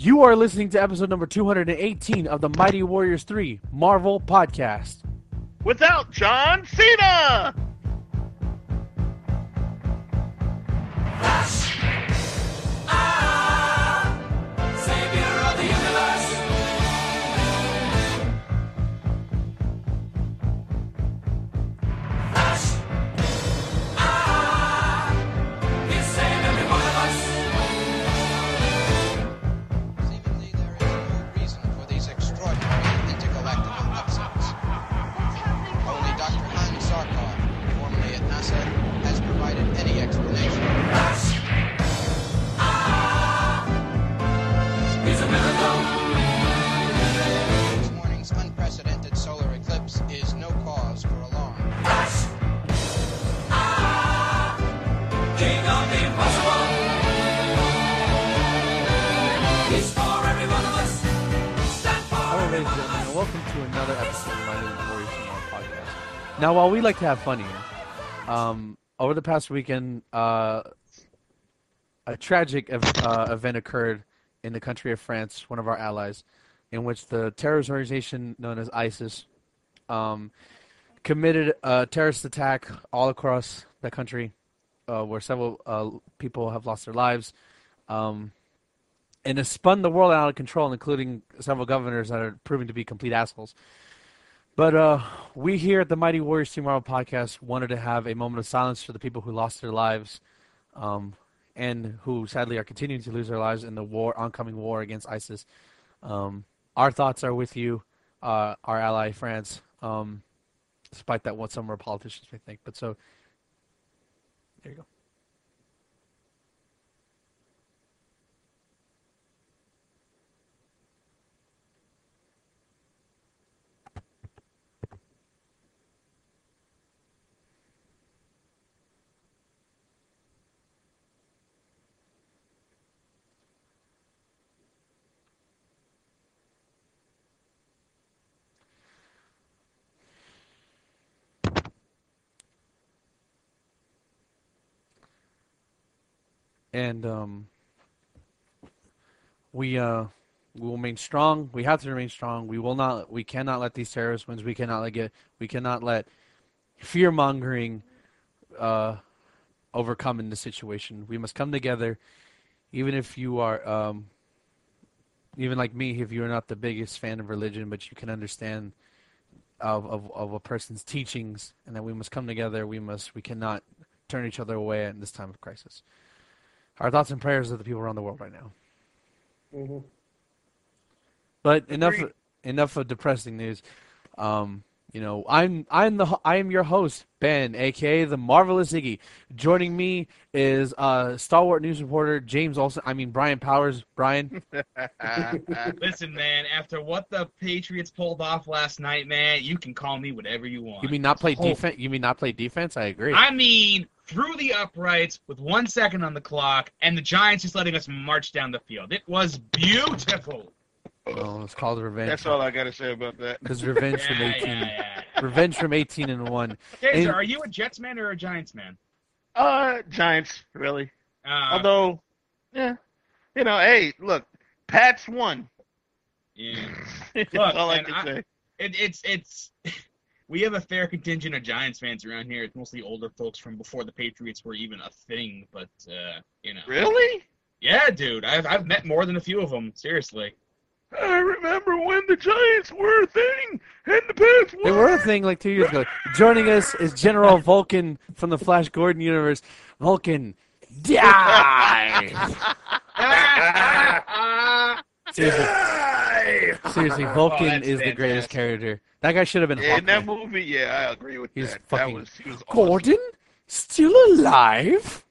You are listening to episode number 218 of the Mighty Warriors 3 Marvel Podcast. Without John Cena! Savior of the universe. Flash. He'll save every one of us. Seemingly, there is no reason for these extraordinary intergalactic upsets. Only Dr. Hans Zarkov, formerly at NASA, has provided any explanation. He's a miracle. This morning's unprecedented solar eclipse is no cause for alarm. King of the impossible. He's for every one of us. Stand for Hello, every ladies and one of gentlemen, us. and welcome to another episode of the Mighty Warriors 3 Marvel Podcast. Now, while we like to have fun here, over the past weekend, a tragic event occurred in the country of France, one of our allies, in which the terrorist organization known as ISIS committed a terrorist attack all across the country, where several people have lost their lives, and it spun the world out of control, including several governors that are proving to be complete assholes. But we here at the Mighty Warriors 3 Marvel Podcast wanted to have a moment of silence for the people who lost their lives, and who sadly are continuing to lose their lives in the oncoming war against ISIS. Our thoughts are with you, our ally France, despite that what some of our politicians may think. But so, there you go. And we will remain strong. We have to remain strong. We cannot let these terrorist wins. We cannot let fear mongering overcome in this situation. We must come together, even if you are, even like me, if you are not the biggest fan of religion, but you can understand of a person's teachings, and that we must come together. We cannot turn each other away in this time of crisis. Our thoughts and prayers are the people around the world right now. Mm-hmm. But enough of depressing news. I am your host, Ben, aka the Marvelous Iggy. Joining me is Star Wars news reporter Brian Powers. Brian. Listen, man, after what the Patriots pulled off last night, man, you can call me whatever you want. You mean not play defense? You mean not play defense? I agree. I mean, through the uprights with 1 second on the clock, and the Giants just letting us march down the field. It was beautiful. Oh, it's called revenge. That's all I got to say about that. Because revenge from 18. Yeah. Revenge from 18-1. Hey, are you a Jets man or a Giants man? Giants, really. Although, yeah. Hey, look, Pats won. Yeah. That's Look, all I and can say. It's we have a fair contingent of Giants fans around here. It's mostly older folks from before the Patriots were even a thing, but Really? Yeah, dude. I've met more than a few of them. Seriously. I remember when the Giants were a thing, and the Pats won. They were a thing like 2 years ago. Joining us is General Vulcan from the Flash Gordon universe. Vulcan, die! Seriously, Vulcan is the greatest character. That guy should have been Hawkman. In that movie, yeah, I agree with He's that. fucking He was awesome. Gordon? Still alive?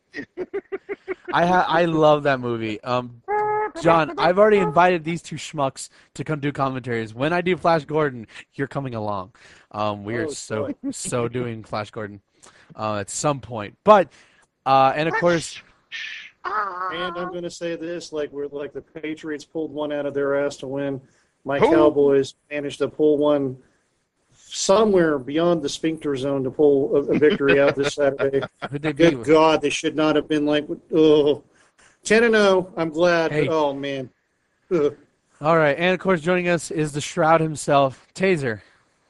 I love that movie. John, I've already invited these two schmucks to come do commentaries. When I do Flash Gordon, you're coming along. We are so doing Flash Gordon at some point. But and of course, And I'm going to say this, like the Patriots pulled one out of their ass to win. My Who? Cowboys managed to pull one somewhere beyond the sphincter zone to pull a victory out this Saturday. who'd they beat? Good God, they should not have been 10-0. I'm glad. Hey. But, oh, man. All right, and of course joining us is the Shroud himself, Taser.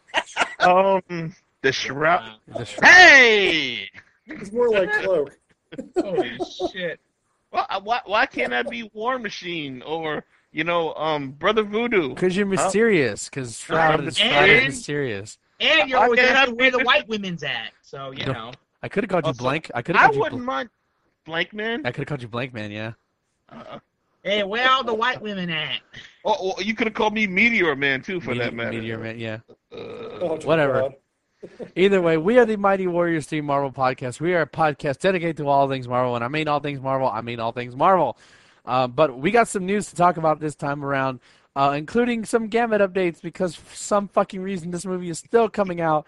The Shroud. The Shroud. Hey! It's more like Cloak. Holy shit. Well, why can't I be War Machine or Brother Voodoo? Because you're mysterious. Because Shroud is mysterious. And you're I always can't asking where have- the white women's at. So, you No. know. I could have called you Also, Blank. I could I have called you. wouldn't mind Blank Man. I could have called you Blank Man. Yeah. Hey, where all the white women at? Oh, you could have called me Meteor Man too, for that matter. Meteor Man. Yeah. Oh, dear Whatever. God. Either way, we are the Mighty Warriors 3 Marvel podcast. We are a podcast dedicated to all things Marvel. And I mean all things Marvel. I mean all things Marvel. But we got some news to talk about this time around, including some Gambit updates because for some fucking reason this movie is still coming out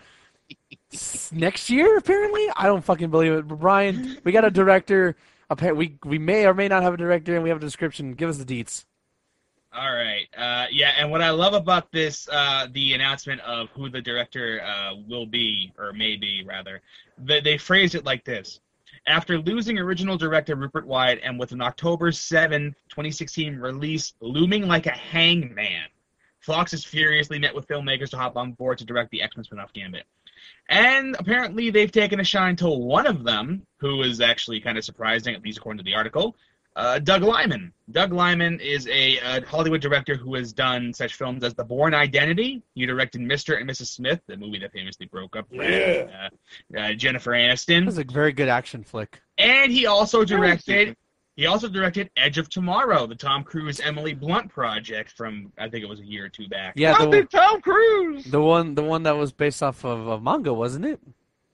next year, apparently. I don't fucking believe it. But Brian, we got a director. We may or may not have a director, and we have a description. Give us the deets. All right. And what I love about this, the announcement of who the director will be, or may be, rather, they phrased it like this. After losing original director Rupert Wyatt and with an October 7, 2016 release looming like a hangman, Fox has furiously met with filmmakers to hop on board to direct the X-Men spin-off Gambit. And apparently they've taken a shine to one of them, who is actually kind of surprising, at least according to the article, Doug Liman. Doug Liman is a Hollywood director who has done such films as The Bourne Identity. He directed Mr. and Mrs. Smith, the movie that famously broke up Jennifer Aniston. This is a very good action flick. And he also directed Edge of Tomorrow, the Tom Cruise Emily Blunt project from, I think it was a year or two back. Yeah, How did Tom Cruise? the one that was based off of a manga, wasn't it?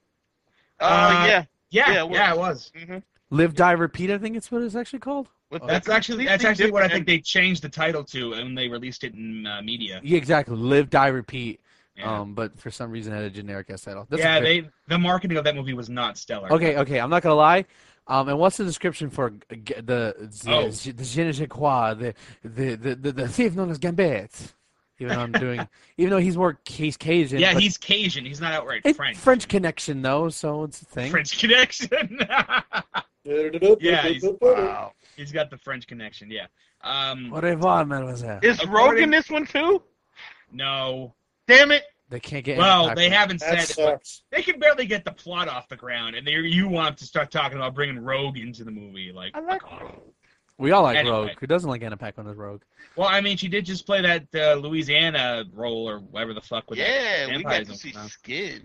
Yeah. Yeah, Yeah, it was. Live, Die, Repeat. I think it's what it's actually called. With That's the actually completely what I different think they changed the title to when they released it in media. Yeah, exactly. Live, Die, Repeat. Yeah. But for some reason had a generic ass title. That's Yeah, okay. the marketing of that movie was not stellar. Okay. I'm not gonna lie. And what's the description for the Oh. je ne sais quoi, the thief known as Gambit? Even though he's Cajun. Yeah, but he's Cajun. He's not outright it's French. French connection though, so it's a thing. French connection. Yeah, Wow. He's got the French connection. Yeah. Au revoir, mademoiselle. Is Rogan this one too? No. Damn it! They can't get. Well, any they type haven't That said it, but sucks. they can barely get the plot off the ground, and you want to start talking about bringing Rogue into the movie. Like, I like. We all like Anyway. Rogue. Who doesn't like Anna Paquin as Rogue? well, I mean, she did just play that Louisiana role or whatever the fuck with Yeah, we got vampires to see and stuff. skin.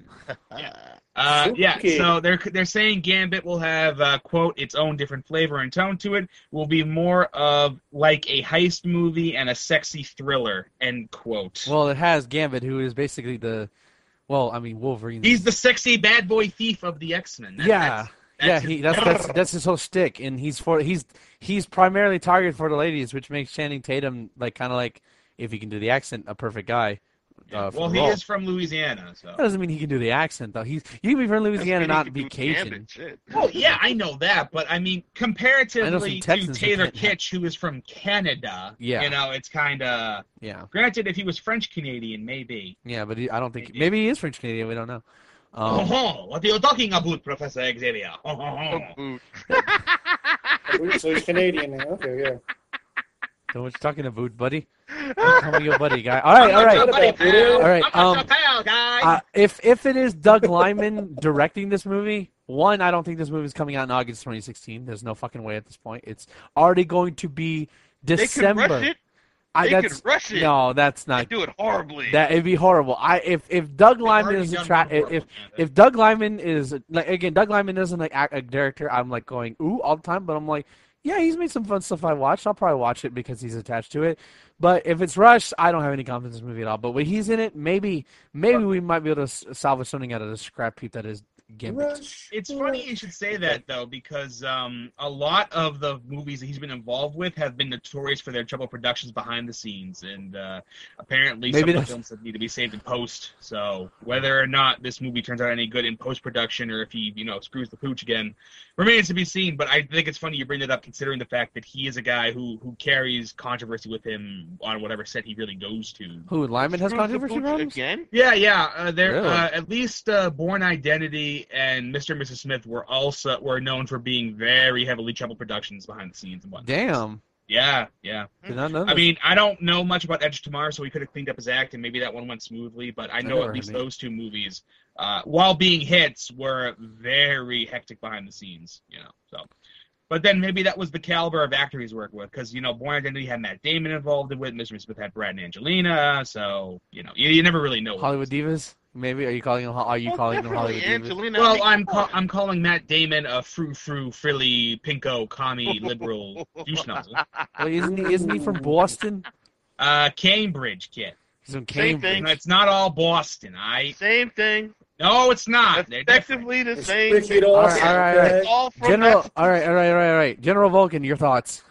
Yeah, Okay. so they're saying Gambit will have quote its own different flavor and tone to it. Will be more of like a heist movie and a sexy thriller. End quote. Well, it has Gambit, who is basically Wolverine. He's the sexy bad boy thief of the X-Men. Yeah, that's his whole shtick, and he's primarily targeted for the ladies, which makes Channing Tatum kind of like, if he can do the accent, a perfect guy. For well, the he role. is from Louisiana, so. That doesn't mean he can do the accent though. You can be from Louisiana and not be Cajun. Oh yeah, I know that, but I mean, comparatively to Texans who Taylor can't- Kitsch, who is from Canada, Yeah. it's kind of. Yeah, Granted, if he was French Canadian, maybe. yeah, but I don't think maybe he is French Canadian. We don't know. What are you talking about, Professor Xavier? So he's Canadian now. Okay, yeah. Don't what you talking about, buddy? Don't call me your buddy, guy. All right. All right, I'm not your pal, guy. If it is Doug Liman directing this movie, one, I don't think this movie is coming out in August 2016. There's no fucking way at this point. It's already going to be They December. could rush it. That's could rush it. no, that's They not. do it horribly. It'd be horrible. If Doug Liman already is done a one horrible, if Doug Liman is Doug Liman isn't a director. I'm going ooh all the time, but I'm like, yeah, he's made some fun stuff I watched. I'll probably watch it because he's attached to it. But if it's rushed, I don't have any confidence in this movie at all. But when he's in it, maybe we might be able to salvage something out of the scrap heap that is Gambit. It's funny you should say that, though, because a lot of the movies that he's been involved with have been notorious for their trouble productions behind the scenes, and apparently Maybe some of the that's- films that need to be saved in post. So whether or not this movie turns out any good in post-production, or if he, screws the pooch again, remains to be seen. But I think it's funny you bring that up, considering the fact that he is a guy who carries controversy with him on whatever set he really goes to. Who Lyman has Screws the controversy pooch problems? again. Yeah. They're Really? at least Bourne Identity and Mr. and Mrs. Smith were known for being very heavily troubled productions behind the scenes and whatnot. Damn. Yeah. Did not know I this. mean, I don't know much about Edge of Tomorrow, so we could have cleaned up his act, and maybe that one went smoothly. But I know never at least heard of it. those two movies, while being hits, were very hectic behind the scenes. So. But then maybe that was the caliber of actor he's working with, because Born Identity had Matt Damon involved in it. Mr. Smith had Brad and Angelina, so you never really know. Hollywood divas? Maybe are you calling them? Are you calling them Hollywood divas? Angelina. Well, I'm calling Matt Damon a frou-frou, frilly, pinko, commie, liberal douche-nozzle. Well, isn't he from Boston? Cambridge, kid. He's from Same Cambridge. thing. It's not all Boston, Same thing. No, it's not. They're different. Effectively the It's same wicked thing. awesome. All right. okay? It's all from General. that. All right. General Vulcan, your thoughts?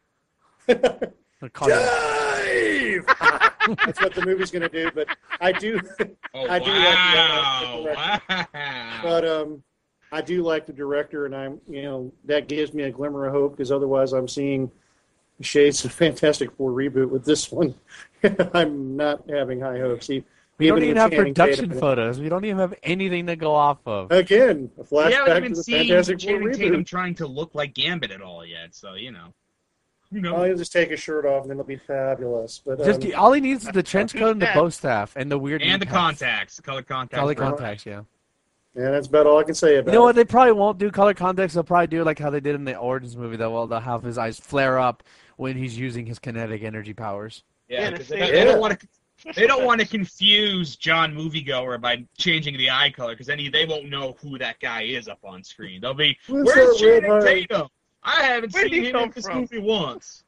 I'll call you- Dave! That's what the movie's going to do, but I do. Oh, I do like wow. But I do like the director, and that gives me a glimmer of hope, because otherwise I'm seeing shades of Fantastic Four reboot with this one. I'm not having high hopes. We don't even have Channing production Tatum. photos. We don't even have anything to go off of. Again, a We haven't flashback even to the seen Fantastic Four Channing Tatum reboot. trying to look like Gambit at all yet, so Who Oh, knows? he'll just take his shirt off, and then it'll be fabulous. But Just all he needs is the trench coat and the that? bow staff and the weird And the knee pads. contacts, colored contacts. Color contacts, yeah. yeah, that's about all I can say about You know it. what? They probably won't do color contacts. They'll probably do like how they did in the Origins movie. They'll have his eyes flare up when he's using his kinetic energy powers. Yeah, Yeah, 'cause the they, same- they don't want to. They don't want to confuse John Moviegoer by changing the eye color, because then they won't know who that guy is up on screen. They'll be, Where's "Where's that red Channing hair? Tatum? I haven't Where'd seen he him in come this from?" movie once."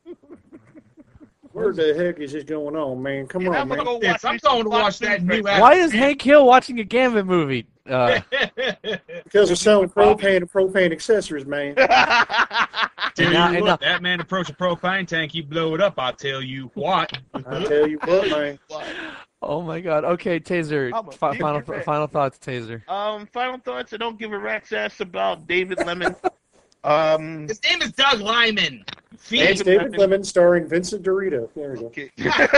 Where the heck is this going on, man? Come And on, I'm gonna man. go Yes, watch I'm me going some to watch Fox that News new right Why is Hank Hill watching a Gambit movie? Because they're selling propane and propane accessories, man. Tell And now- you and what, now- that man approach a propane tank, you blow it up. I'll tell you what. I tell you what, man. Oh my God. Okay, Taser. I'm a Final big fan. final thoughts, Taser. Final thoughts. I don't give a rat's ass about David Lemon. His name is Doug Lyman. It's David Lemon starring Vincent Dorito. There we go. Okay.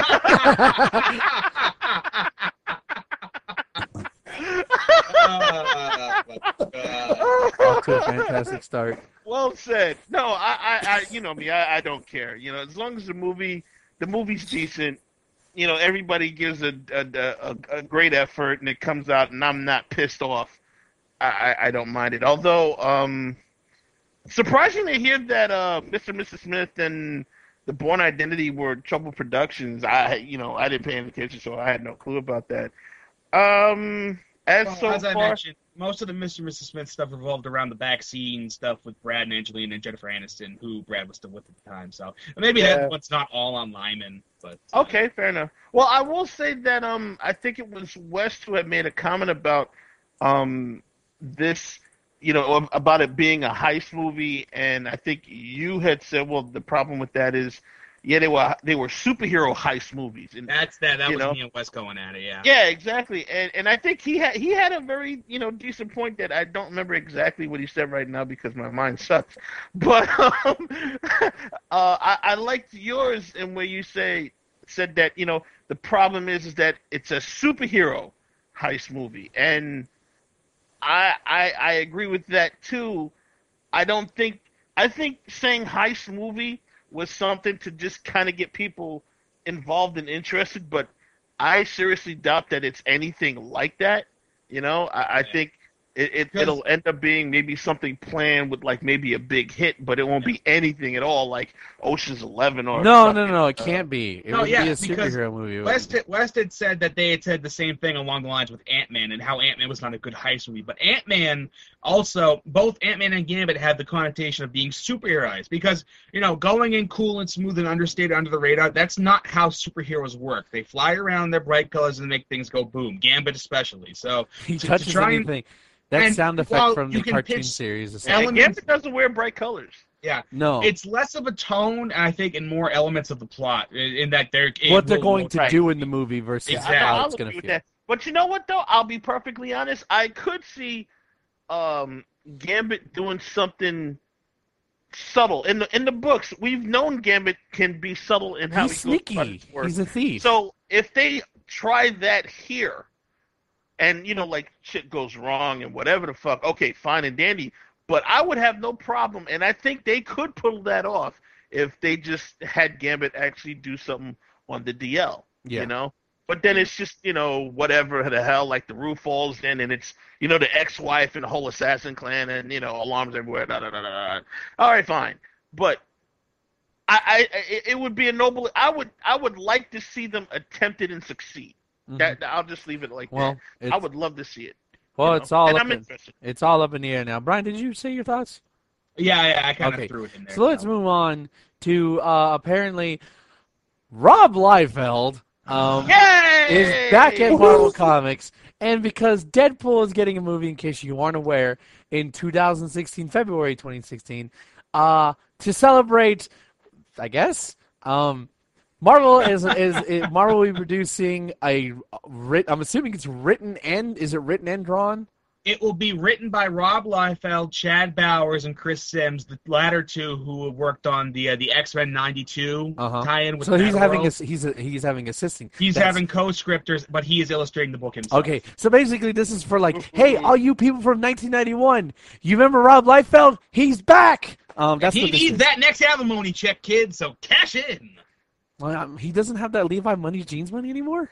Off to a fantastic start. Well said. No, I you know me. I don't care. As long as the movie's decent. Everybody gives a great effort, and it comes out, and I'm not pissed off. I don't mind it. Although, surprising to hear that Mr. and Mrs. Smith and the Born Identity were Trouble Productions. I didn't pay any attention, so I had no clue about that. As I far, mentioned, most of the Mr. and Mrs. Smith stuff revolved around the backseat stuff with Brad and Angelina and Jennifer Aniston, who Brad was still with at the time. So maybe Yeah. that one's not all on Lyman, but okay, fair enough. Well, I will say that I think it was West who had made a comment about this, about it being a heist movie, and I think you had said, well, the problem with that is, yeah, they were superhero heist movies, and that You was know? me and Wes going at it. Yeah. yeah, exactly, and I think he had a very decent point that I don't remember exactly what he said right now because my mind sucks, but I liked yours and where you said that the problem is that it's a superhero heist movie, and I agree with that too. I think saying heist movie was something to just kind of get people involved and interested, but I seriously doubt that it's anything like that. I think it'll end up being maybe something planned with like maybe a big hit, but it won't be anything at all like Ocean's 11 or No, it can't be. It No, would yeah, be a because superhero movie. West had said that they had said the same thing along the lines with Ant-Man and how Ant-Man was not a good heist movie. But Ant-Man also, both Ant-Man and Gambit had the connotation of being superheroized because, going in cool and smooth and understated under the radar, that's not how superheroes work. They fly around their bright colors and make things go boom. Gambit especially. So He to touches try and- anything. That and sound effect while from you the can cartoon pitch series. Is Yeah, elements- Gambit doesn't wear bright colors. yeah, no. it's less of a tone, I think, and more elements of the plot in that what they're going to right. do in the movie versus Exactly. how I'll it's going agree to with feel. that. But you know what though? I'll be perfectly honest. I could see Gambit doing something subtle in the books. We've known Gambit can be subtle in how He's he goes about sneaky. his work. He's a thief. So if they try that here, and like shit goes wrong and whatever the fuck, okay, fine and dandy. But I would have no problem, and I think they could pull that off if they just had Gambit actually do something on the DL. Yeah. You know. But then it's just, whatever the hell, like the roof falls in and it's, the ex-wife and the whole assassin clan and, alarms everywhere. Da, da, da, da. All right, fine. But it would be a noble. I would like to see them attempt it and succeed. Mhm. I'll just leave it like Well, that. I would love to see it. Well, it's all and up I'm in, interested. it's all up in the air now. Brian, did you say your thoughts? Yeah, I kind Okay. of threw it in there. So let's move on to apparently Rob Liefeld Yay! is back at Marvel Comics, and because Deadpool is getting a movie, in case you aren't aware, in 2016, February 2016, to celebrate, I guess, Marvel Marvel will be producing I'm assuming it's written and drawn? It will be written by Rob Liefeld, Chad Bowers, and Chris Sims, the latter two who have worked on the X-Men '92 tie-in with. So he's having Batgirl. he's having assisting. He's having co-scriptors, but he is illustrating the book himself. Okay, so basically this is for like, hey, all you people from 1991, you remember Rob Liefeld? He's back. That's He what this needs is. that next alimony check, kid. So cash in. Well, he doesn't have that Levi Money Jeans money anymore.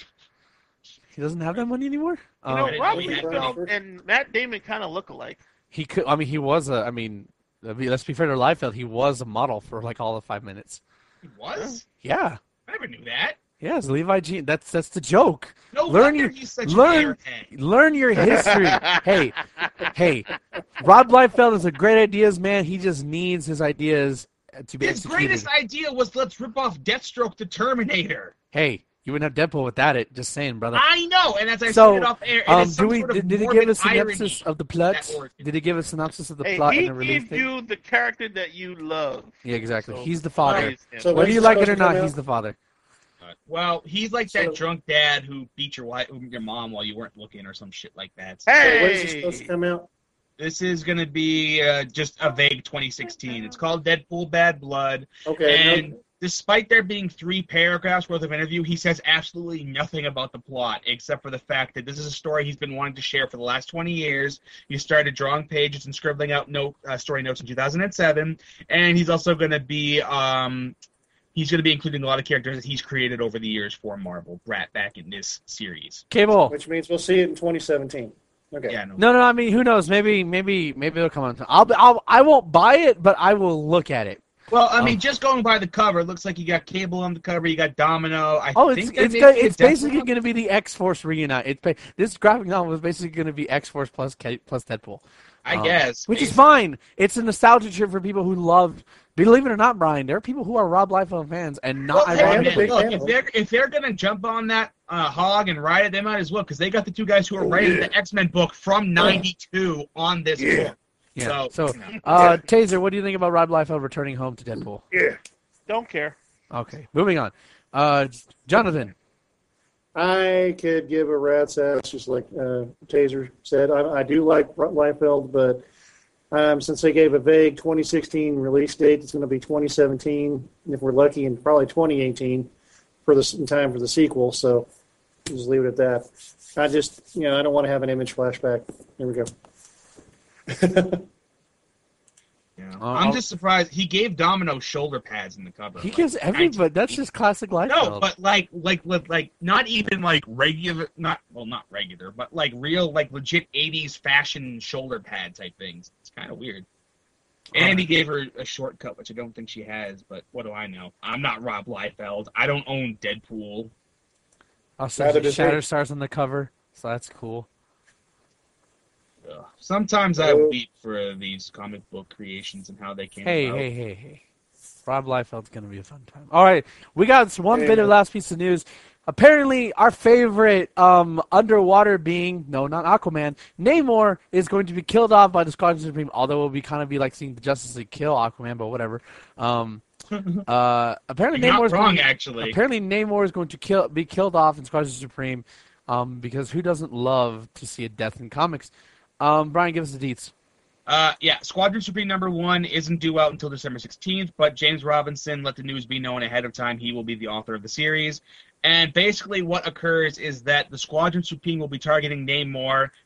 He doesn't have that money anymore. I didn't Rob know he had Liefeld and Matt Damon kind of look alike. He could. I mean, he was a. I mean, let's be fair to Liefeld. He was a model for like all of 5 minutes. He was? Yeah. I never knew that. Yes, Levi Jeans. That's the joke. No Learn wonder your- he's such learn- an airhead. Learn your history. hey, Rob Liefeld is a great ideas man. He just needs his ideas to be His executed. greatest idea was let's rip off Deathstroke the Terminator. Hey, you wouldn't have Deadpool without it. Just saying, brother. I know, and as I So, said it off air, it is some sort of did it morbid give a synopsis irony. of the plot? that origin. Did it give a synopsis of the Hey, plot he and the release gave date? you the character that you love. Yeah, exactly. So, He's the father. praise him. So Whether when's you it like it or supposed to not, come he's out? the father. Well, he's like So- that drunk dad who beat your mom while you weren't looking or some shit like that. So So when's it supposed to Hey, come out? this is going to be just a vague 2016. It's called Deadpool Bad Blood, Okay. and despite there being 3 paragraphs worth of interview, he says absolutely nothing about the plot except for the fact that this is a story he's been wanting to share for the last 20 years. He started drawing pages and scribbling out story notes in 2007, and he's also going to be including a lot of characters that he's created over the years for Marvel, brought back in this series. Cable. Which means we'll see it in 2017. Okay. Yeah, no. No. I mean, who knows? Maybe it'll come on. I won't buy it, but I will look at it. Well, I mean, just going by the cover, it looks like you got Cable on the cover, you got Domino. It's basically going to be the X-Force reunite. This graphic novel is basically going to be X-Force plus Deadpool. I guess. Which is fine. It's a nostalgia trip for people who love. Believe it or not, Brian, there are people who are Rob Liefeld fans and not. Well, I'm hey, a man, big look, fan of if they're gonna jump on that hog and ride it, they might as well, because they got the 2 guys who are writing the X-Men book from '92 on this book. Yeah. So, So, Taser, what do you think about Rob Liefeld returning home to Deadpool? don't care. Okay, moving on. Jonathan. I could give a rat's ass, just like Taser said. I do like Liefeld, but since they gave a vague 2016 release date, it's going to be 2017, if we're lucky, and probably 2018 in time for the sequel. So just leave it at that. I just, I don't want to have an image flashback. Here we go. I'm just surprised he gave Domino shoulder pads in the cover. He like, gives everybody. That's just classic Liefeld. No, but like not even like regular, not regular, but like real, like legit 80s fashion shoulder pad type things. It's kind of weird. And he gave her a shortcut, which I don't think she has, but what do I know? I'm not Rob Liefeld. I don't own Deadpool. Also, Neither does he. Shatterstar's on the cover, so that's cool. Ugh. Sometimes I weep for these comic book creations and how they came about. Hey. Rob Liefeld's going to be a fun time. All right, we got one bit of last piece of news. Apparently, our favorite underwater being, no, not Aquaman, Namor is going to be killed off by the Squadron Supreme, although it will be kind of be like seeing the Justice League kill Aquaman, but whatever. Apparently, You're Namor not wrong, actually. Apparently, Namor is going to be killed off in Squadron Supreme because who doesn't love to see a death in comics? Brian, give us the deets. Squadron Supreme #1 isn't due out until December 16th, but James Robinson let the news be known ahead of time he will be the author of the series. And basically what occurs is that the Squadron Supreme will be targeting Namor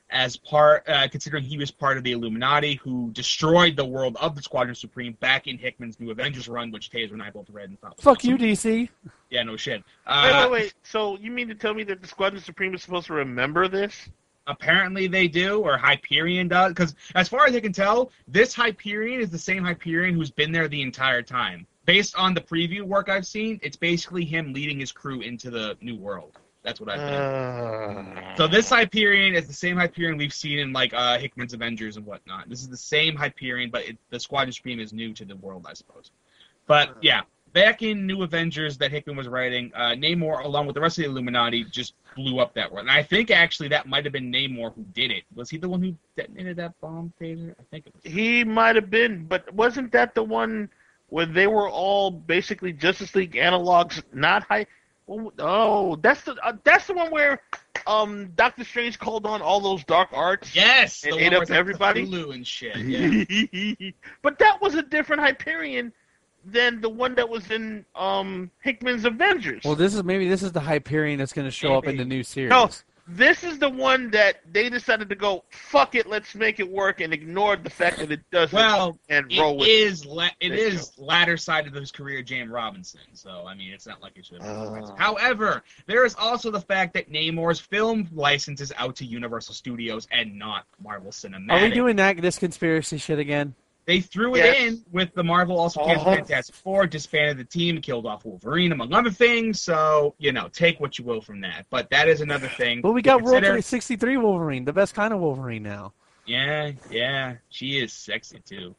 as part, considering he was part of the Illuminati who destroyed the world of the Squadron Supreme back in Hickman's New Avengers run, which Taser and I both read and thought was Fuck awesome. you, DC. Yeah, no shit. Wait. So you mean to tell me that the Squadron Supreme is supposed to remember this? Apparently they do, or Hyperion does, because as far as I can tell, this Hyperion is the same Hyperion who's been there the entire time. Based on the preview work I've seen, it's basically him leading his crew into the new world. That's what I've been. So this Hyperion is the same Hyperion we've seen in like Hickman's Avengers and whatnot. This is the same Hyperion, but the Squadron Supreme is new to the world, I suppose. But yeah, back in New Avengers that Hickman was writing, Namor, along with the rest of the Illuminati, just blew up that world. And I think actually that might have been Namor who did it. Was he the one who detonated that bomb, Taser? I think it was. He might have been, but wasn't that the one where they were all basically Justice League analogs, not high? Oh, that's the one where Doctor Strange called on all those dark arts. Yes, and the ate one up where everybody. Cthulhu and shit. Yeah. But that was a different Hyperion than the one that was in Hickman's Avengers. Well, this is the Hyperion that's going to show up in the new series. No, this is the one that they decided to go, fuck it, let's make it work, and ignored the fact that it doesn't. Well, and roll with it is latter side of his career, James Robinson. So I mean, it's not like it should have been. However, there is also the fact that Namor's film license is out to Universal Studios and not Marvel Cinematic. Are we doing this conspiracy shit again? They threw it in with the Marvel also canceled Fantastic Four, disbanded the team, killed off Wolverine, among other things. So, take what you will from that. But that is another thing. But we got World 63 Wolverine, the best kind of Wolverine now. Yeah. She is sexy, too.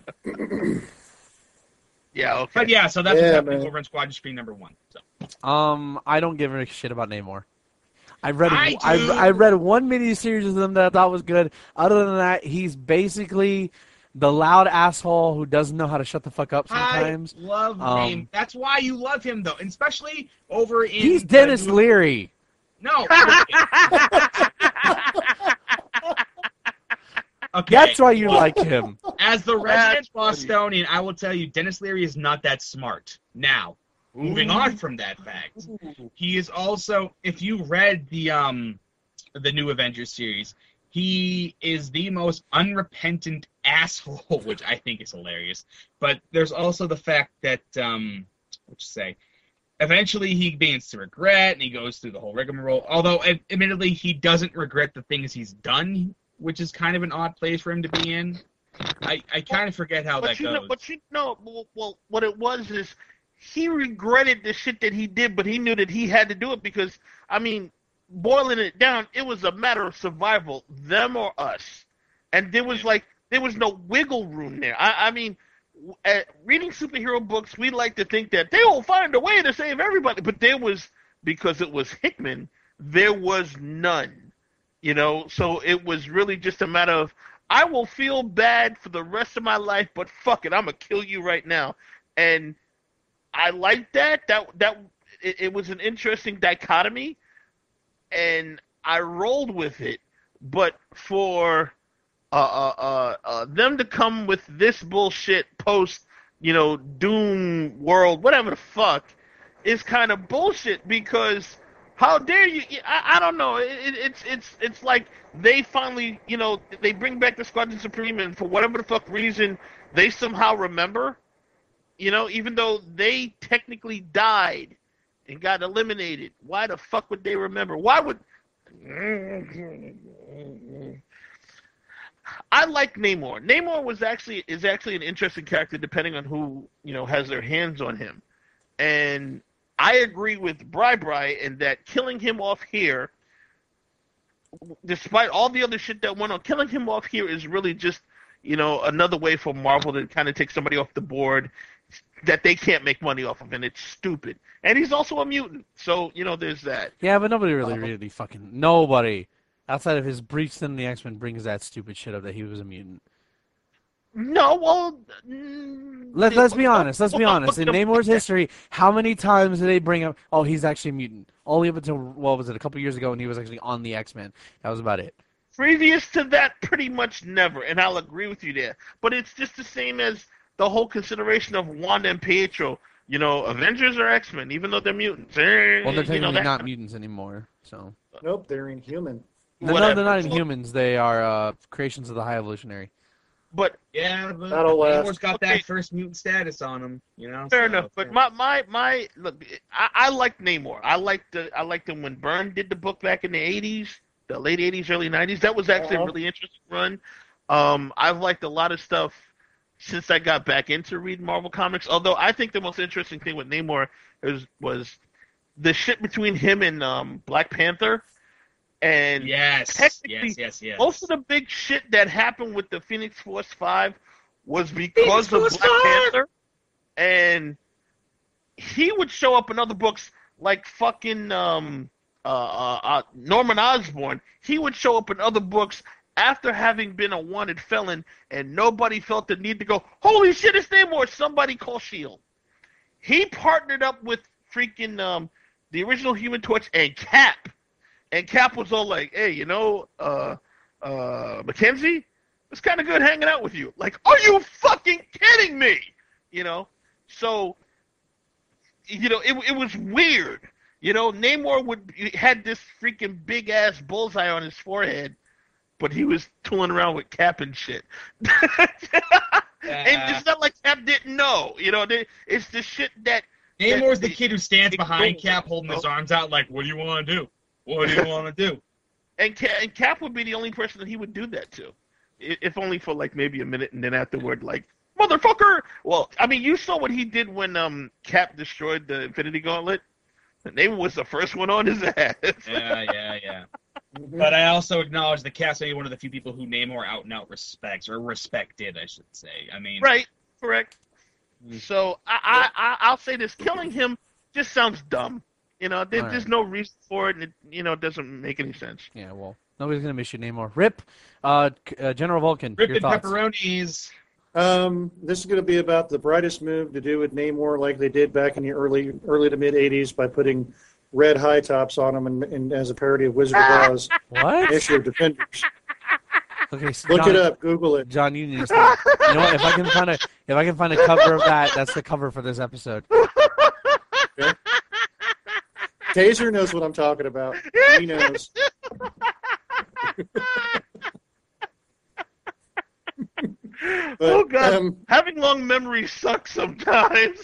Yeah, okay. But yeah, so that's what's happening over in Squadron Supreme #1. So. I don't give a shit about Namor. I read one miniseries of them that I thought was good. Other than that, he's basically the loud asshole who doesn't know how to shut the fuck up sometimes. I love him. That's why you love him, though, and especially over in... He's Dennis Leary. No. Okay. That's why you like him. As the resident Bostonian, I will tell you, Dennis Leary is not that smart. Now, moving on from that fact, he is also, if you read the new Avengers series, he is the most unrepentant asshole, which I think is hilarious. But there's also the fact that, eventually he begins to regret, and he goes through the whole rigmarole. Although, admittedly, he doesn't regret the things he's done, which is kind of an odd place for him to be in. I kind of forget how that goes. Well, what it was is he regretted the shit that he did, but he knew that he had to do it because, I mean, boiling it down, it was a matter of survival, them or us. And there was no wiggle room there. I mean, reading superhero books, we like to think that they will find a way to save everybody, but because it was Hickman, there was none. So it was really just a matter of, I will feel bad for the rest of my life, but fuck it, I'm gonna kill you right now. And I liked that. It was an interesting dichotomy, and I rolled with it. But for them to come with this bullshit post, Doom World, whatever the fuck, is kind of bullshit because how dare you? I don't know. It's like they finally, they bring back the Squadron Supreme, and for whatever the fuck reason, they somehow remember. Even though they technically died and got eliminated, why the fuck would they remember? Why would... I like Namor. Namor is actually an interesting character depending on who, has their hands on him. And I agree with Bri in that killing him off here, despite all the other shit that went on, killing him off here is really just, another way for Marvel to kind of take somebody off the board that they can't make money off of, and it's stupid. And he's also a mutant, so, there's that. Yeah, but nobody really fucking... Nobody, outside of his brief stint in the X-Men, brings that stupid shit up that he was a mutant. No, well... Let's be honest. In Namor's history, how many times did they bring up, oh, he's actually a mutant? Only up until, a couple years ago when he was actually on the X-Men. That was about it. Previous to that, pretty much never, and I'll agree with you there. But it's just the same as the whole consideration of Wanda and Pietro. Avengers are X-Men, even though they're mutants. Well, they're technically not mutants anymore, so... Nope, they're inhuman. No, whatever. they're not So- Inhumans. They are creations of the High Evolutionary. But Yeah, but That'll last. Namor's got Okay. that first mutant status on him, you know. fair so, enough. But yeah. my look, I like Namor. I liked him when Byrne did the book back in the '80s, the late '80s, early '90s. That was actually a really interesting run. I've liked a lot of stuff since I got back into reading Marvel Comics. Although I think the most interesting thing with Namor was the shit between him and Black Panther. And yes, technically, yes. most of the big shit that happened with the Phoenix Force 5 was because of Force Black 5! Panther. And he would show up in other books like fucking Norman Osborn. He would show up in other books after having been a wanted felon, and nobody felt the need to go, holy shit, it's Namor, somebody call S.H.I.E.L.D. He partnered up with freaking the original Human Torch and Cap. And Cap was all like, hey, Mackenzie, it's kind of good hanging out with you. Like, are you fucking kidding me? So, it was weird. Namor had this freaking big-ass bullseye on his forehead, but he was tooling around with Cap and shit. And it's not like Cap didn't know. It's the shit that... Namor's the kid who stands it- behind it- Cap, holding his arms out, like, "What do you want to do? What do you want to do?" And Cap would be the only person that he would do that to, if only for like maybe a minute, and then afterward, like, motherfucker. Well, I mean, you saw what he did when Cap destroyed the Infinity Gauntlet. The name was the first one on his ass. Yeah. But I also acknowledge that Cap's maybe one of the few people who Namor out and out respects, or respected, I should say. I mean, Right, correct. So I'll say this: killing him just sounds dumb. There's no reason for it, and it doesn't make any sense. Yeah, well, nobody's gonna miss you anymore. Rip, General Vulcan. Ripping your thoughts? pepperonis. This is going to be about the brightest move to do with Namor, like they did back in the early to mid '80s by putting red high tops on him, and as a parody of Wizard of Oz What? issue of Defenders. Okay, so Look John, it up, Google it. John, you need to stop. You know what? If I can find a cover of that, that's the cover for this episode. Taser knows what I'm talking about. He knows. But, Oh God, having long memories sucks sometimes.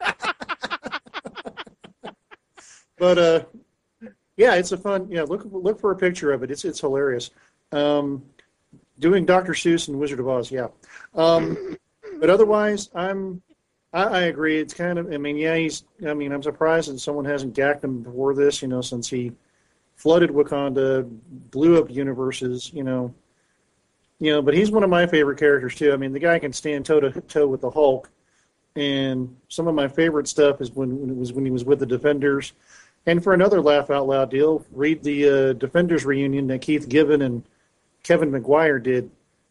But yeah, it's a fun. Yeah, look for a picture of it. It's hilarious. Doing Dr. Seuss and Wizard of Oz. Yeah. But otherwise, I agree. It's kind of. I mean, yeah, I'm surprised that someone hasn't gacked him before this. Since he flooded Wakanda, blew up universes. But he's one of my favorite characters too. I mean, the guy can stand toe to toe with the Hulk. And some of my favorite stuff is when he was with the Defenders. And for another laugh out loud deal, read the Defenders reunion that Keith Giffen and Kevin McGuire did.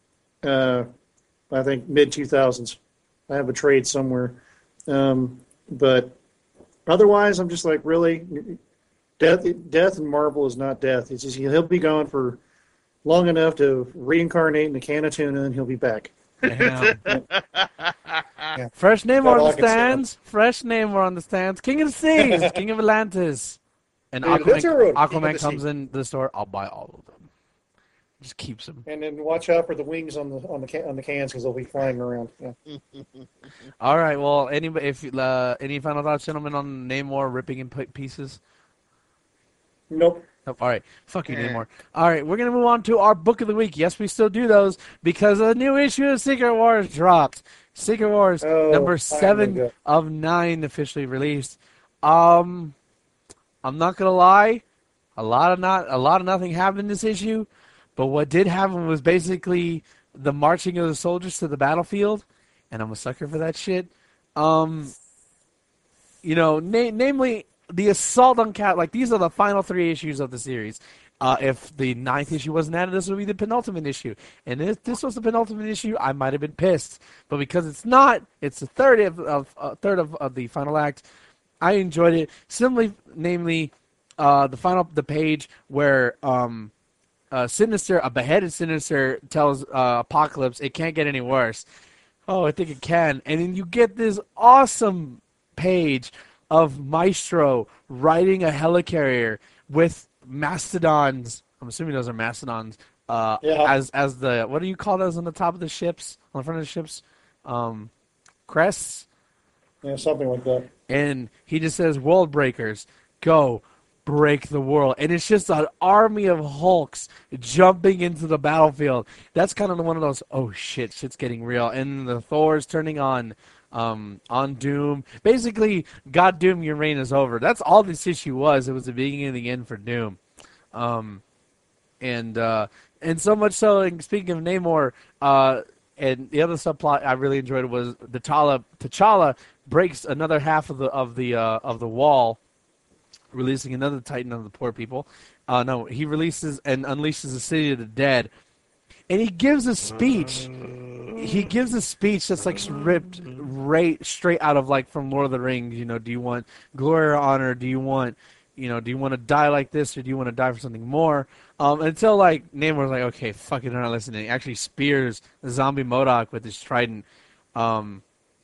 I think mid 2000s. I have a trade somewhere. But otherwise, I'm just like, really, death in Marvel is not death. It's just he'll be gone for long enough to reincarnate in a can of tuna, and he'll be back. Damn. Fresh Namor That's on all the I can say. stands. Fresh Namor on the stands. King of the Seas. King of Atlantis. And Dude, that's our own King of Aquaman the comes Sea. in the store. I'll buy all of them. Just keeps them. And then watch out for the wings on the cans because they'll be flying around. Yeah. All right. Well, any final thoughts, gentlemen, on Namor ripping in pieces? Nope. Oh, all right. Fuck you, Namor. All right. We're going to move on to our book of the week. Yes, we still do those because a new issue of Secret Wars dropped. Secret Wars number 7 of 9 officially released. I'm not going to lie. A lot of nothing happened in this issue, but what did happen was basically the marching of the soldiers to the battlefield, and I'm a sucker for that shit. Namely the assault on Cap. Like, these are the final 3 issues of the series. If the 9th issue wasn't added, this would be the penultimate issue. And if this was the penultimate issue, I might have been pissed. But because it's not, it's the third of the final act. I enjoyed it. Namely, the page where Sinister, a beheaded Sinister, tells Apocalypse it can't get any worse. Oh, I think it can. And then you get this awesome page of Maestro riding a helicarrier with mastodons I'm assuming those are mastodons. Yeah. As the what do you call those on the top of the ships, on the front of the ships? Crests. Yeah, something like that. And he just says, "World breakers, go break the world." And it's just an army of Hulks jumping into the battlefield. That's kind of one of those, oh shit, shit's getting real. And the Thor's turning on Doom. Basically, God Doom, your reign is over. That's all this issue was. It was the beginning and the end for Doom. And so much so, and speaking of Namor, and the other subplot I really enjoyed was T'Challa breaks another half of the wall, releasing another Titan of the poor people. No, he releases and unleashes the city of the dead, and he gives a speech. He gives a speech that's like ripped right straight out of like from Lord of the Rings. You know, do you want glory or honor? Do you want to die like this, or do you want to die for something more? Until like Namor's like, okay, fuck it, I'm not listening. He actually spears the zombie MODOK with his trident. And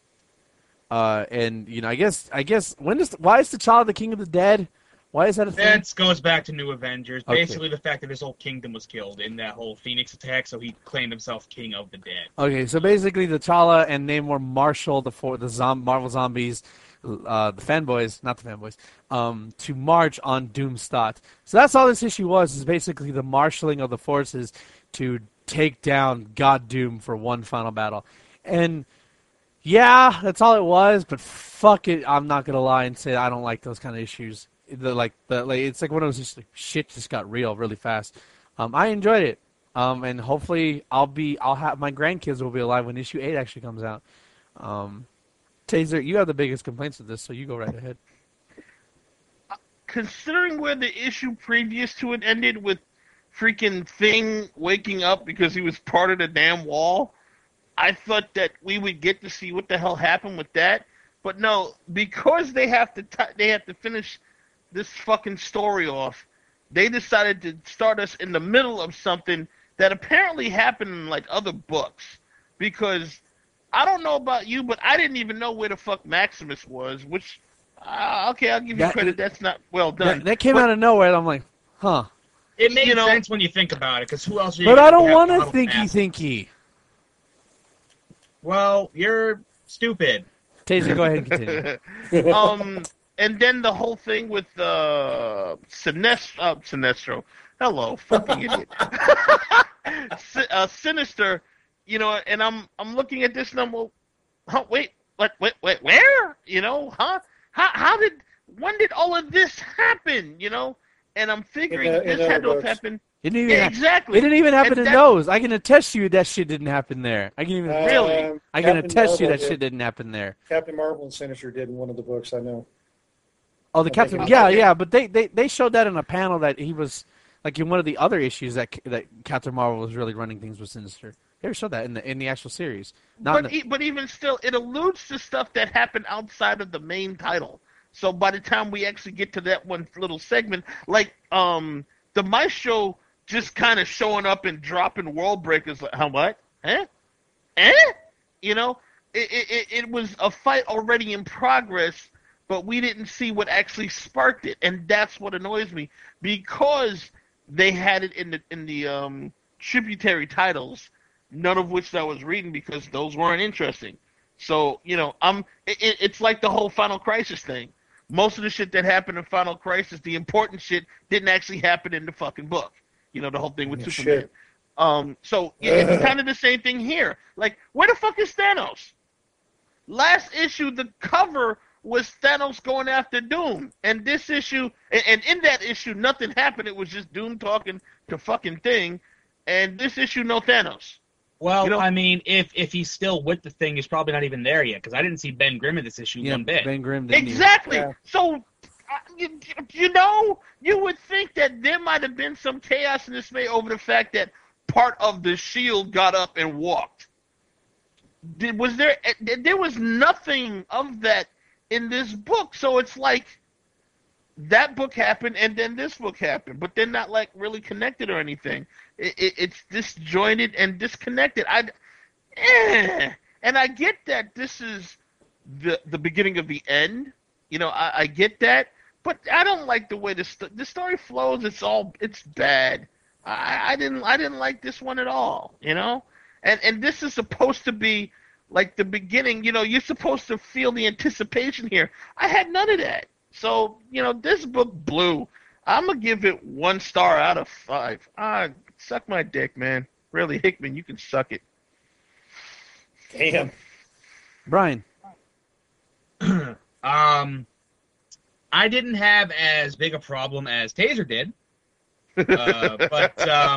I guess why is T'Challa the king of the dead? Why is that a thing? That goes back to New Avengers. Okay. Basically, the fact that his whole kingdom was killed in that whole Phoenix attack, so he claimed himself king of the dead. Okay, so basically, T'Challa and Namor marshal the Marvel zombies, the fanboys, not the fanboys, to march on Doomstadt. So that's all this issue was, is basically the marshaling of the forces to take down God Doom for one final battle. And yeah, that's all it was, but fuck it, I'm not going to lie and say I don't like those kind of issues. It's like one of those just, like, shit just got real really fast. I enjoyed it. And hopefully I'll have my grandkids will be alive when issue 8 actually comes out. Taser, you have the biggest complaints with this, so you go right ahead. Considering where the issue previous to it ended with freaking Thing waking up because he was part of the damn wall, I thought that we would get to see what the hell happened with that. But no, because they have to finish this fucking story off, they decided to start us in the middle of something that apparently happened in like other books. Because I don't know about you, but I didn't even know where the fuck Maximus was, which, okay, I'll give you credit. That's not well done. That came out of nowhere, and I'm like, huh. It makes sense when you think about it, because who else are you But gonna I don't have want to bottle thinky. Well, you're stupid. Taser, go ahead and continue. And then the whole thing with Sinestro. Hello, fucking idiot. Sinister, and I'm looking at this number. Huh, wait, where? When did all of this happen? And I'm figuring this had to have happened. Exactly. It didn't even happen in those. I can attest you that shit didn't happen there. I can attest you that shit didn't happen there. Captain Marvel and Sinister did in one of the books, I know. Oh, the Captain. Yeah, but they showed that in a panel that he was like in one of the other issues that Captain Marvel was really running things with Sinister. They showed that in the actual series. But even still, it alludes to stuff that happened outside of the main title. So by the time we actually get to that one little segment, like the Maestro just kind of showing up and dropping World Breakers, like, how what? It was a fight already in progress, but we didn't see what actually sparked it, and that's what annoys me, because they had it in the tributary titles, none of which I was reading because those weren't interesting. So it's like the whole Final Crisis thing. Most of the shit that happened in Final Crisis, the important shit, didn't actually happen in the fucking book. The whole thing with Superman. It's kind of the same thing here. Like, where the fuck is Thanos? Last issue, the cover was Thanos going after Doom. And this issue, and in that issue, nothing happened. It was just Doom talking to fucking Thing. And this issue, no Thanos. Well, I mean, if he's still with the Thing, he's probably not even there yet, because I didn't see Ben Grimm in this issue one bit. Ben Grimm didn't exactly. Yeah. So, you would think that there might have been some chaos and dismay over the fact that part of the Shield got up and walked. There was nothing of that in this book, so it's like that book happened and then this book happened, but they're not like really connected or anything. It's disjointed and disconnected. And I get that this is the beginning of the end. I get that, but I don't like the way the story flows. It's bad. I didn't like this one at all, you know? And this is supposed to be like the beginning, you know, you're supposed to feel the anticipation here. I had none of that. So, you know, this book blew. I'm going to give it 1 star out of 5. Suck my dick, man. Really, Hickman, you can suck it. Damn. Brian. I didn't have as big a problem as Taser did. But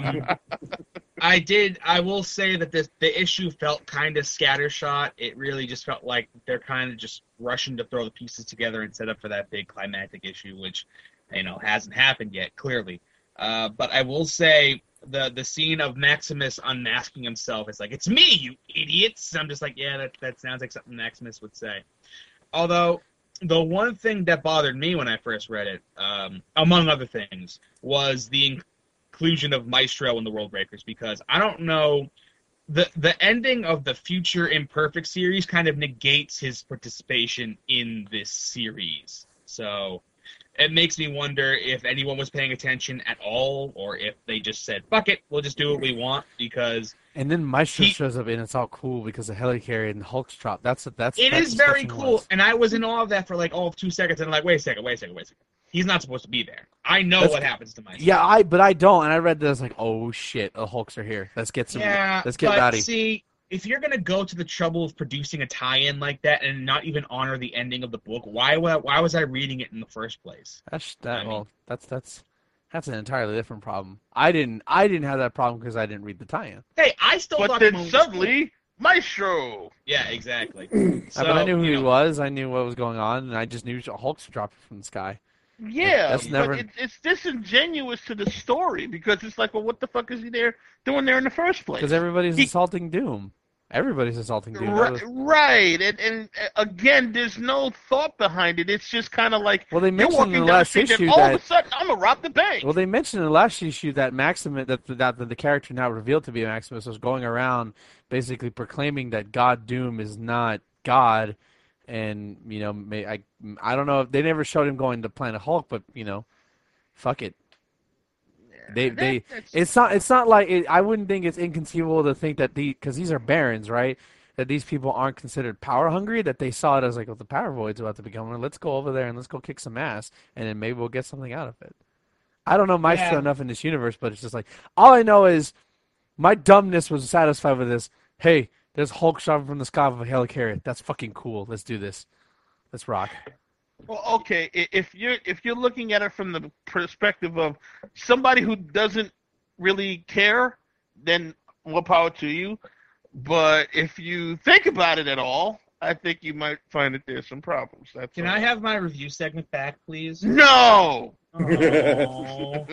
I will say that the issue felt kind of scattershot. It really just felt like they're kind of just rushing to throw the pieces together and set up for that big climactic issue, which, you know, hasn't happened yet, clearly. But I will say the scene of Maximus unmasking himself is like, "It's me, you idiots!" I'm just like, yeah, that sounds like something Maximus would say. Although, the one thing that bothered me when I first read it, among other things, was the inclusion of Maestro in the World Breakers, because I don't know, the ending of the Future Imperfect series kind of negates his participation in this series. So it makes me wonder if anyone was paying attention at all, or if they just said, "Fuck it, we'll just do what we want," because... And then Maestro shows up, and it's all cool because of Helicarrier and Hulk's drop. It is very cool, and I was in awe of that for like 2 seconds, and I'm like, wait a second. He's not supposed to be there. I know what happens to Maestro. Yeah, but I don't, and I read this like, oh shit, the Hulks are here. Let's get some. Yeah, let's get but rowdy. See, if you're gonna go to the trouble of producing a tie-in like that and not even honor the ending of the book, why was I reading it in the first place? That's an entirely different problem. I didn't have that problem because I didn't read the tie-in. Hey, I still But thought then the movie was suddenly, Maestro. Yeah, exactly. But I knew who he was. I knew what was going on, and I just knew Hulk's dropping from the sky. Yeah, That's never- but it's disingenuous to the story because it's like, well, what the fuck is he doing there in the first place? Because everybody's assaulting Doom. Everybody's assaulting Doom. Right, and again, there's no thought behind it. It's just kind of like, Well, they you're mentioned walking in the down last street issue and all that- of a sudden, I'm gonna rob the bank. Well, they mentioned in the last issue that Maximus, that the character now revealed to be Maximus, was going around basically proclaiming that God Doom is not God, and you know, I don't know if they never showed him going to Planet Hulk, but you know, fuck it. It's not like I wouldn't think it's inconceivable to think that because these are barons, right? That these people aren't considered power hungry, that they saw it as like, well, the Power Void's about to become one. Let's go over there and let's go kick some ass, and then maybe we'll get something out of it. I don't know Maestro enough in this universe, but it's just like, all I know is my dumbness was satisfied with this. Hey, there's Hulk dropping from the sky with a helicarrier. That's fucking cool. Let's do this. Let's rock. Well, okay, if you're looking at it from the perspective of somebody who doesn't really care, then more power to you. But if you think about it at all, I think you might find that there's some problems. Can I have my review segment back, please? No! Oh.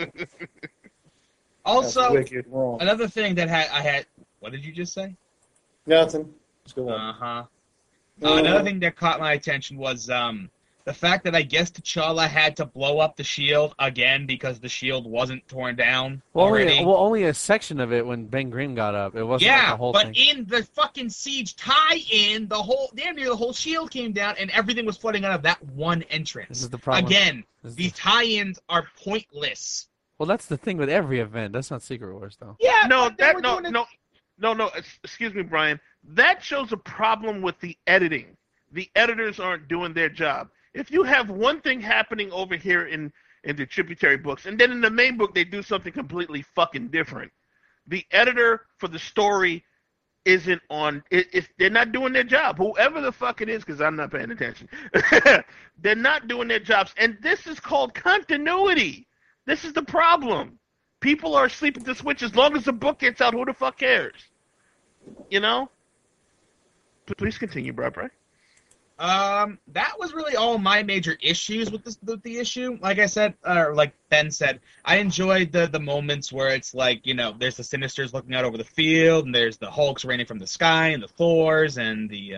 Also, wicked wrong. another thing that I had. What did you just say? Nothing. Let's go on. Uh-huh. Another thing that caught my attention was the fact that I guess T'Challa had to blow up the shield again because the shield wasn't torn down already. Only a section of it when Ben Grimm got up. It wasn't like the whole but thing. in the fucking Siege tie-in, damn near the whole shield came down and everything was flooding out of that one entrance. This is the problem. Again, these tie-ins are pointless. Well, that's the thing with every event. That's not Secret Wars, though. Yeah, No, excuse me, Brian. That shows a problem with the editing. The editors aren't doing their job. If you have one thing happening over here in the tributary books, and then in the main book they do something completely fucking different, the editor for the story isn't on. If they're not doing their job, whoever the fuck it is, because I'm not paying attention, they're not doing their jobs. And this is called continuity. This is the problem. People are asleep at the switch. As long as the book gets out, who the fuck cares? You know? Please continue, Barbara. That was really all my major issues with the issue. Like I said, or like Ben said, I enjoyed the moments where it's like, you know, there's the Sinisters looking out over the field, and there's the Hulks raining from the sky, and the Thors, and the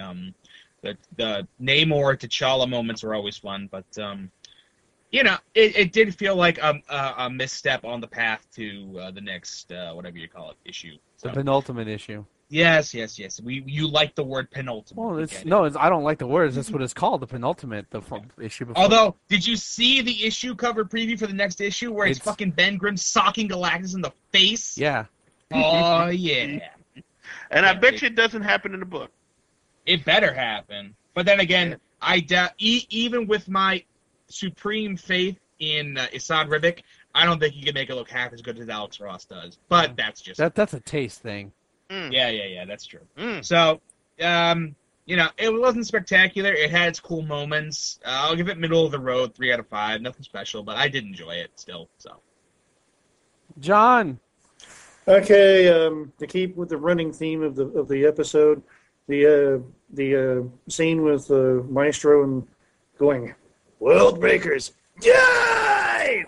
Namor T'Challa moments were always fun. But you know, it did feel like a misstep on the path to the next whatever you call it issue. So. The penultimate issue. Yes. You like the word penultimate. Well, We it's get it. no, I don't like the words. That's what it's called, the penultimate, issue before. Although, did you see the issue cover preview for the next issue where it's It's- fucking Ben Grimm socking Galactus in the face? yeah, Oh, yeah. And I bet you it doesn't happen in the book. It better happen. But then again, I doubt, even with my supreme faith in Isan Ribic, I don't think he can make it look half as good as Alex Ross does. But that's just... that's a taste thing. Yeah, that's true. Mm. So, it wasn't spectacular. It had its cool moments. I'll give it middle of the road, 3 out of 5. Nothing special, but I did enjoy it still. So, John, Okay, to keep with the running theme of the episode, the scene with Maestro and going, "World Breakers, dive!"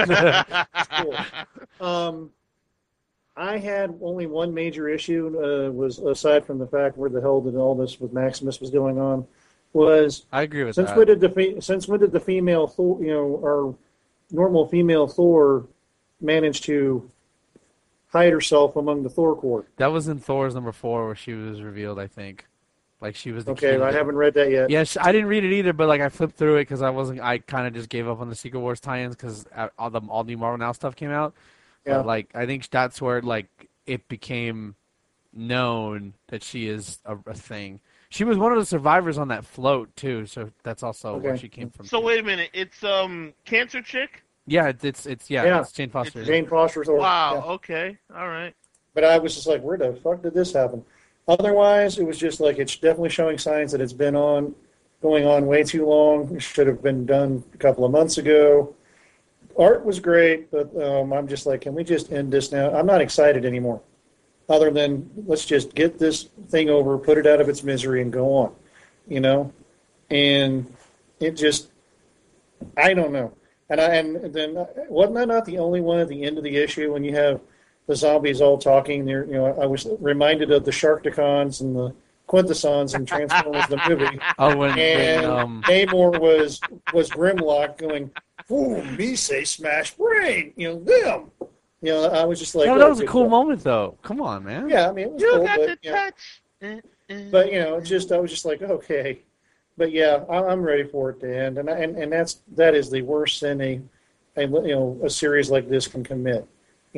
Cool. I had only one major issue, was aside from the fact where the hell did all this with Maximus was going on, was I agree with since that. when did the female Thor, our normal female Thor manage to hide herself among the Thor court? That was in Thor's number 4 where she was revealed, I think. Like she was the Okay, key. I haven't read that yet. Yeah, I didn't read it either, but like I flipped through it because I kind of just gave up on the Secret Wars tie-ins because all new Marvel Now stuff came out. Yeah. But like I think that's where like it became known that she is a thing. She was one of the survivors on that float too, so that's also where Okay. she came from. So wait a minute, it's Cancer Chick? Yeah, it's Yeah. it's Jane Foster. Jane Foster Thor. Wow, Yeah. okay, all right. But I was just like, where the fuck did this happen? Otherwise, it was just like it's definitely showing signs that it's been going on way too long. It should have been done a couple of months ago. Art was great, but I'm just like, can we just end this now? I'm not excited anymore. Other than let's just get this thing over, put it out of its misery, and go on. And it just, I don't know. And then wasn't I not the only one at the end of the issue when you have the zombies all talking? There, I was reminded of the Sharkticons and the Quintessons and Transformers the movie. Oh, when And Namor was Grimlock going, "Ooh, me say smash brain," them. I was just like, yeah, that was a okay, cool well, moment though. Come on, man. Yeah, I mean, it was You cool, got but, the touch. but I was just like, okay. But yeah, I'm ready for it to end, and that is the worst sin a series like this can commit.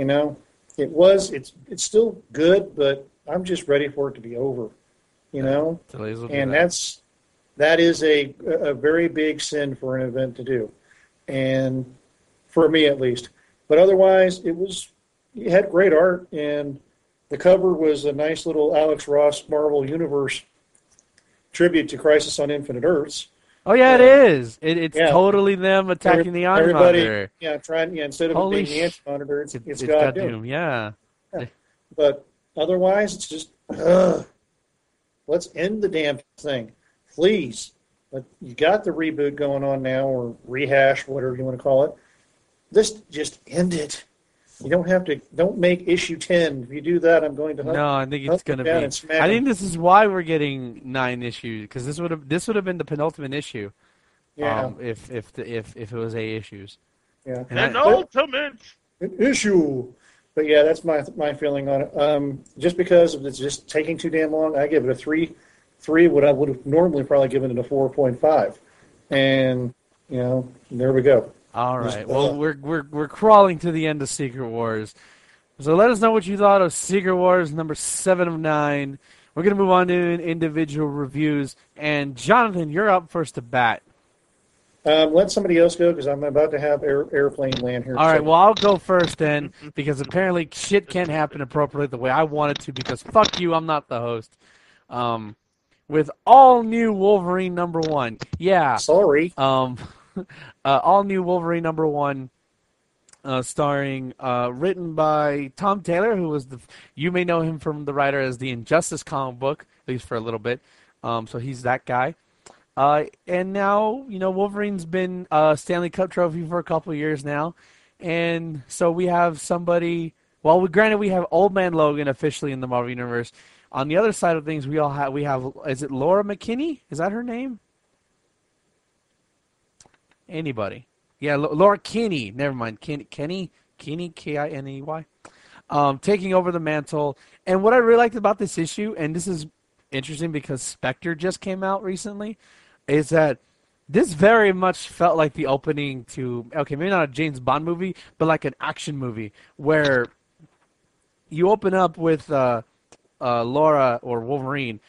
It's still good, but I'm just ready for it to be over. Delays will do And that. that is a very big sin for an event to do, and for me at least. But otherwise, it had great art, and the cover was a nice little Alex Ross Marvel Universe tribute to Crisis on Infinite Earths. Oh yeah, it is. It's Yeah. totally them attacking the Iron Everybody, Monitor. instead of Holy it being the Anti-Monitor, it's God God Doom. Doom. Yeah. But otherwise, it's just, let's end the damn thing, please. But you got the reboot going on now, or rehash, whatever you want to call it. Just end it. You don't make issue 10. If you do that, I'm going to hunt. No, I think it's hunt going to them down be. and smack I think them. this is why we're getting 9 issues because this would have been the penultimate issue. Yeah, If it was 8 issues. yeah. And An I- ultimate. An issue. But yeah, that's my feeling on it. Just because of it's just taking too damn long, I give it a 3. 3, what I would have normally probably given it a 4.5. And there we go. All Just- right. Well, we're crawling to the end of Secret Wars. So let us know what you thought of Secret Wars number 7 of 9. We're going to move on to individual reviews. And Jonathan, you're up first to bat. Let somebody else go because I'm about to have airplane land here. All right, well, I'll go first then because apparently shit can't happen appropriately the way I want it to because fuck you, I'm not the host. With all new Wolverine number 1. Yeah. Sorry. All new Wolverine number 1, starring, written by Tom Taylor, who was you may know him from the writer as the Injustice comic book, at least for a little bit. So he's that guy. And now, Wolverine's been a Stanley Cup trophy for a couple of years now. And so we have somebody, granted we have Old Man Logan officially in the Marvel Universe. On the other side of things, we have, is it Laura McKinney? Is that her name? Anybody? Yeah, Laura Kinney. Never mind. Kinney, Kiney, Kiney, taking over the mantle. And what I really liked about this issue, and this is interesting because Spectre just came out recently, is that this very much felt like the opening to, okay, maybe not a James Bond movie, but like an action movie where you open up with Laura or Wolverine,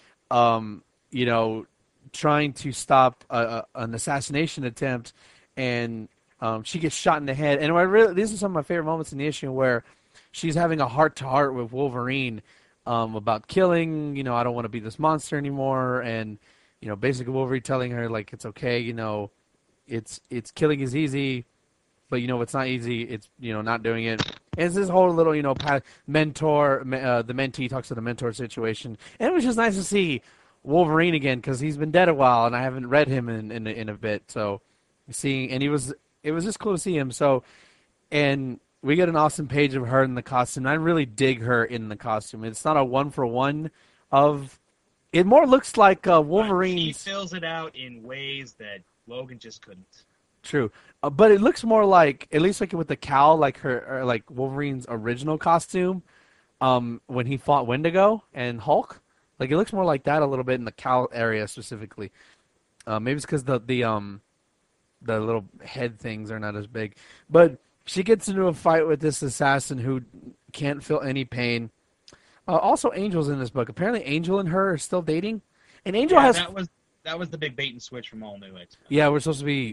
trying to stop an assassination attempt, and she gets shot in the head. And these are some of my favorite moments in the issue where she's having a heart-to-heart with Wolverine about killing, I don't want to be this monster anymore, and basically Wolverine telling her like it's okay, it's killing is easy, but it's not easy. It's not doing it. And it's this whole little mentor, the mentee talks to the mentor situation, and it was just nice to see Wolverine again because he's been dead a while and I haven't read him in a bit. So it was just cool to see him. So and we get an awesome page of her in the costume. I really dig her in the costume. It's not a 1-for-1 of. It more looks like Wolverine. She fills it out in ways that Logan just couldn't. True, but it looks more like, at least like with the cowl, like her, or like Wolverine's original costume, when he fought Wendigo and Hulk. Like it looks more like that a little bit in the cowl area specifically. Maybe it's because the little head things are not as big. But she gets into a fight with this assassin who can't feel any pain. Also, Angel's in this book. Apparently, Angel and her are still dating, and Angel has. That was the big bait and switch from All New X-Men. Yeah, we're supposed to be,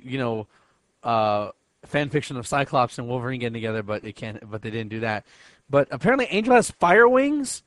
fan fiction of Cyclops and Wolverine getting together, but they didn't do that. But apparently, Angel has fire wings.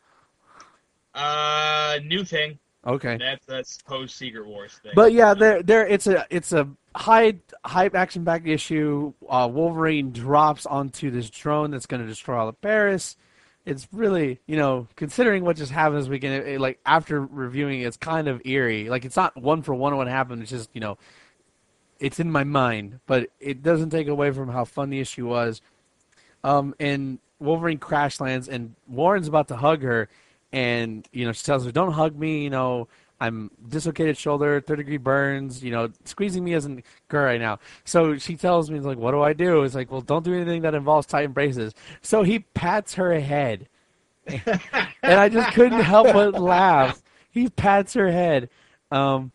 New thing. Okay. That's post Secret Wars thing. But yeah, it's a high action packed issue. Wolverine drops onto this drone that's going to destroy all of Paris. It's really, considering what just happened this weekend, like after reviewing, it's kind of eerie. Like it's not 1-for-1 what happened. It's just, it's in my mind, but it doesn't take away from how fun the issue was. And Wolverine crash lands, and Warren's about to hug her, and she tells her, "Don't hug me. I'm dislocated shoulder, 3rd-degree burns. Squeezing me isn't good right now." So she tells me, "It's like, what do I do?" It's like, "Well, don't do anything that involves tight embraces." So he pats her head, and I just couldn't help but laugh. He pats her head, so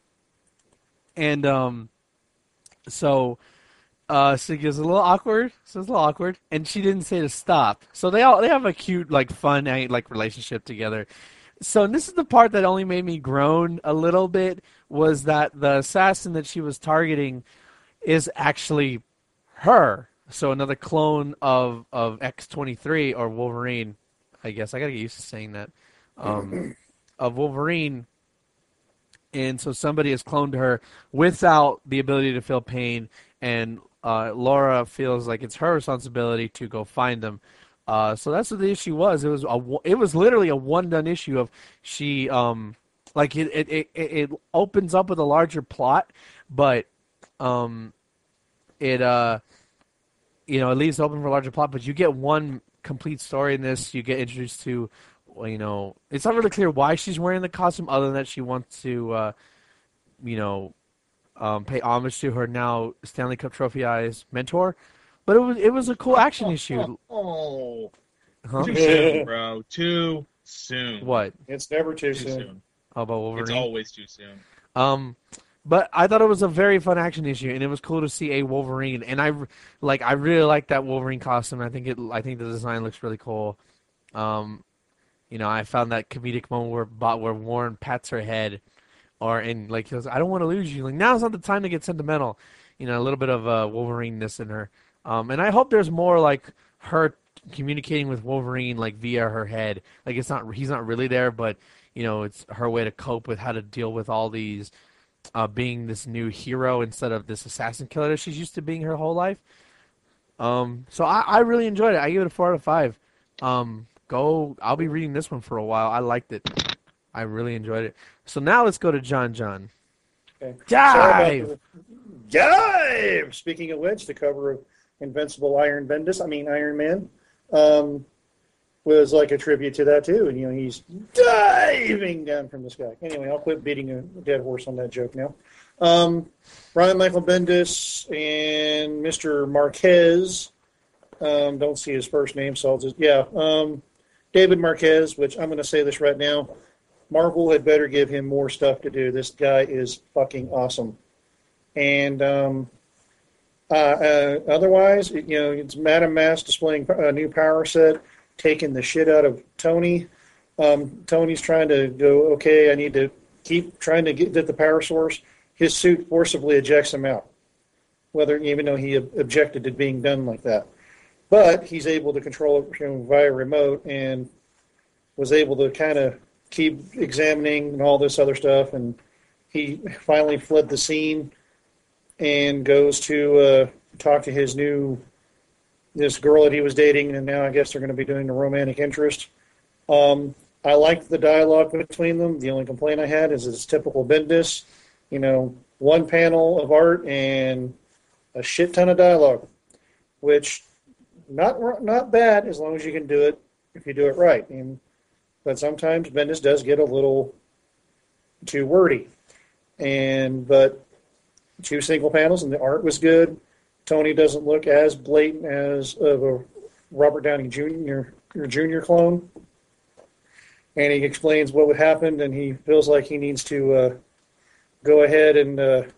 she gets a little awkward. So it's a little awkward, and she didn't say to stop. So they have a cute, like, fun, like, relationship together. So this is the part that only made me groan a little bit, was that the assassin that she was targeting is actually her. So another clone of X-23 or Wolverine. I guess I gotta get used to saying that. Of Wolverine. And so somebody has cloned her without the ability to feel pain, and Laura feels like it's her responsibility to go find them. So that's what the issue was. It was literally a one-done issue of she it opens up with a larger plot, but it leaves open for a larger plot. But you get one complete story in this. You get introduced to, it's not really clear why she's wearing the costume, other than that she wants to, pay homage to her now Stanley Cup trophy-ized mentor. But it was a cool action issue. Oh, huh? Too soon, bro. Too soon. What? It's never too Too soon. soon. How about Wolverine? It's always too soon. But I thought it was a very fun action issue, and it was cool to see a Wolverine. And I really like that Wolverine costume. I think the design looks really cool. I found that comedic moment where Warren pats her head, he goes, "I don't want to lose you." Like, now's not the time to get sentimental. A little bit of Wolverine-ness in her. And I hope there's more like her communicating with Wolverine like via her head. Like he's not really there, but it's her way to cope with how to deal with all these being this new hero instead of this assassin killer that she's used to being her whole life. So I really enjoyed it. I give it a 4 out of 5. I'll be reading this one for a while. I liked it. I really enjoyed it. So now let's go to John. Okay. Dive! Dive! Speaking of which, the cover of Invincible Iron Man, was like a tribute to that too. And he's diving down from the sky. Anyway, I'll quit beating a dead horse on that joke now. Brian Michael Bendis and Mr. Marquez. Don't see his first name, so I'll just David Marquez, which I'm going to say this right now, Marvel had better give him more stuff to do. This guy is fucking awesome. And otherwise, it's Madame Mask displaying a new power set, taking the shit out of Tony. Tony's trying to go, okay, I need to keep trying to get the power source. His suit forcibly ejects him out, even though he objected to being done like that. But he's able to control it via remote and was able to kind of keep examining and all this other stuff. And he finally fled the scene and goes to talk to this girl that he was dating, and now I guess they're going to be doing the romantic interest. I liked the dialogue between them. The only complaint I had is it's typical Bendis. One panel of art and a shit ton of dialogue, which not bad as long as you can do it if you do it right. But sometimes Bendis does get a little too wordy. But 2 single panels and the art was good. Tony doesn't look as blatant as of a Robert Downey Jr. clone. And he explains what would happen, and he feels like he needs to go ahead and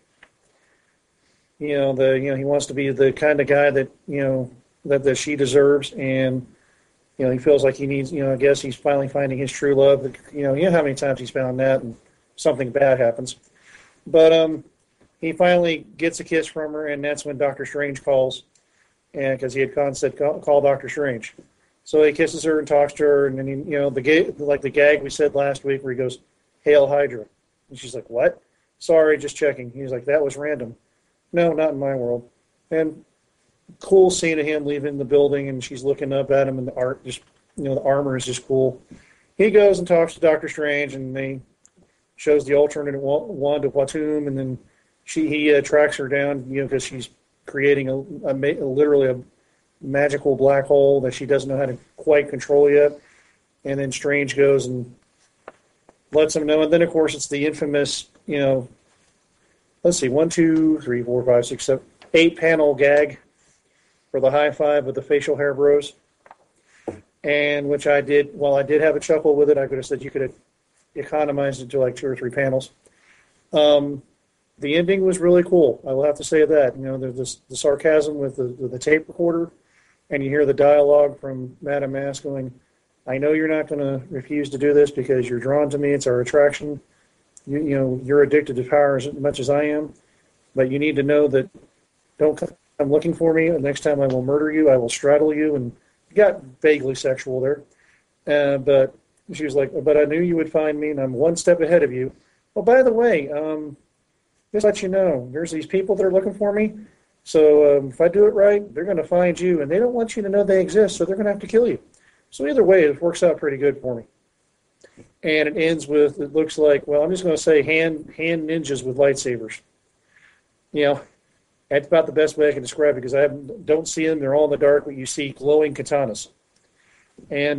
he wants to be the kind of guy that that she deserves, and he feels like he needs, I guess he's finally finding his true love. You know how many times he's found that and something bad happens. But he finally gets a kiss from her, and that's when Doctor Strange calls, and because he had said call Doctor Strange. So he kisses her and talks to her, and then the gag we said last week where he goes, "Hail Hydra," and she's like, "What?" "Sorry, just checking." He's like, "That was random." "No, not in my world." And cool scene of him leaving the building, and she's looking up at him, and the art just, the armor is just cool. He goes and talks to Doctor Strange, and they shows the alternate wand of Watum, and then he tracks her down, because she's creating literally a magical black hole that she doesn't know how to quite control yet. And then Strange goes and lets him know, and then of course it's the infamous, let's see, 1, 2, 3, 4, 5, 6, 7, 8 panel gag for the high five with the facial hair bros, and which I did. While I did have a chuckle with it, I could have said you could have economized it to like 2 or 3 panels. The ending was really cool. I will have to say that. There's the sarcasm with the tape recorder, and you hear the dialogue from Madame Mask going, "I know you're not going to refuse to do this because you're drawn to me. It's our attraction. You're addicted to power as much as I am, but you need to know that don't come looking for me. And next time I will murder you. I will straddle you." And it got vaguely sexual there. But she was like, "But I knew you would find me, and I'm one step ahead of you. Oh, by the way, just let you know, there's these people that are looking for me. So if I do it right, they're going to find you, and they don't want you to know they exist, so they're going to have to kill you." So either way, it works out pretty good for me. And it ends with, it looks like, well, I'm just going to say hand ninjas with lightsabers. That's about the best way I can describe it, because I don't see them. They're all in the dark, but you see glowing katanas. And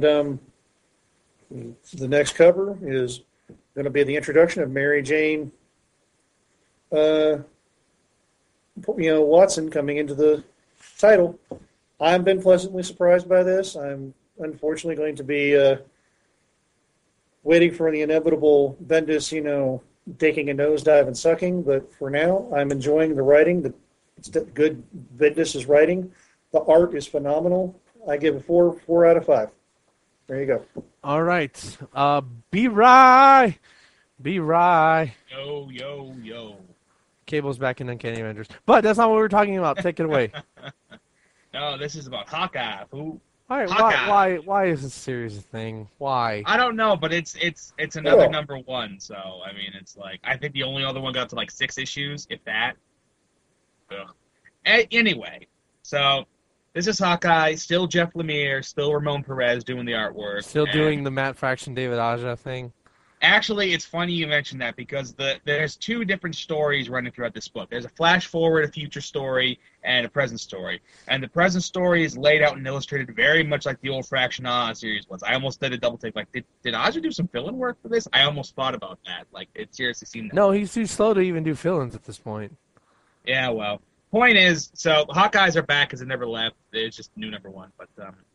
the next cover is going to be the introduction of Mary Jane Watson coming into the title. I've been pleasantly surprised by this. I'm unfortunately going to be waiting for the inevitable Bendis, taking a nosedive and sucking. But for now, I'm enjoying the writing. It's good Bendis is writing. The art is phenomenal. I give it 4 out of 5. There you go. All right. B-Rye. B-Rye. Yo. Cable's back in Uncanny Avengers. But that's not what we were talking about. Take it away. No, this is about Hawkeye. All right, why is this series a thing? Why? I don't know, but it's another number one. So I mean, it's like, I think the only other one got to like 6 issues, if that. Ugh. Anyway, so this is Hawkeye. Still Jeff Lemire. Still Ramon Perez doing the artwork. Still doing the Matt Fraction, David Aja thing. Actually, it's funny you mentioned that, because there's 2 different stories running throughout this book. There's a flash forward, a future story, and a present story. And the present story is laid out and illustrated very much like the old Fraction series was. I almost did a double take. Like, did Aja do some fill-in work for this? I almost thought about that. Like, it seriously seemed that. No, he's too slow to even do fill-ins at this point. Yeah, well. Point is, so Hawkeyes are back because they never left. It's just new number 1. But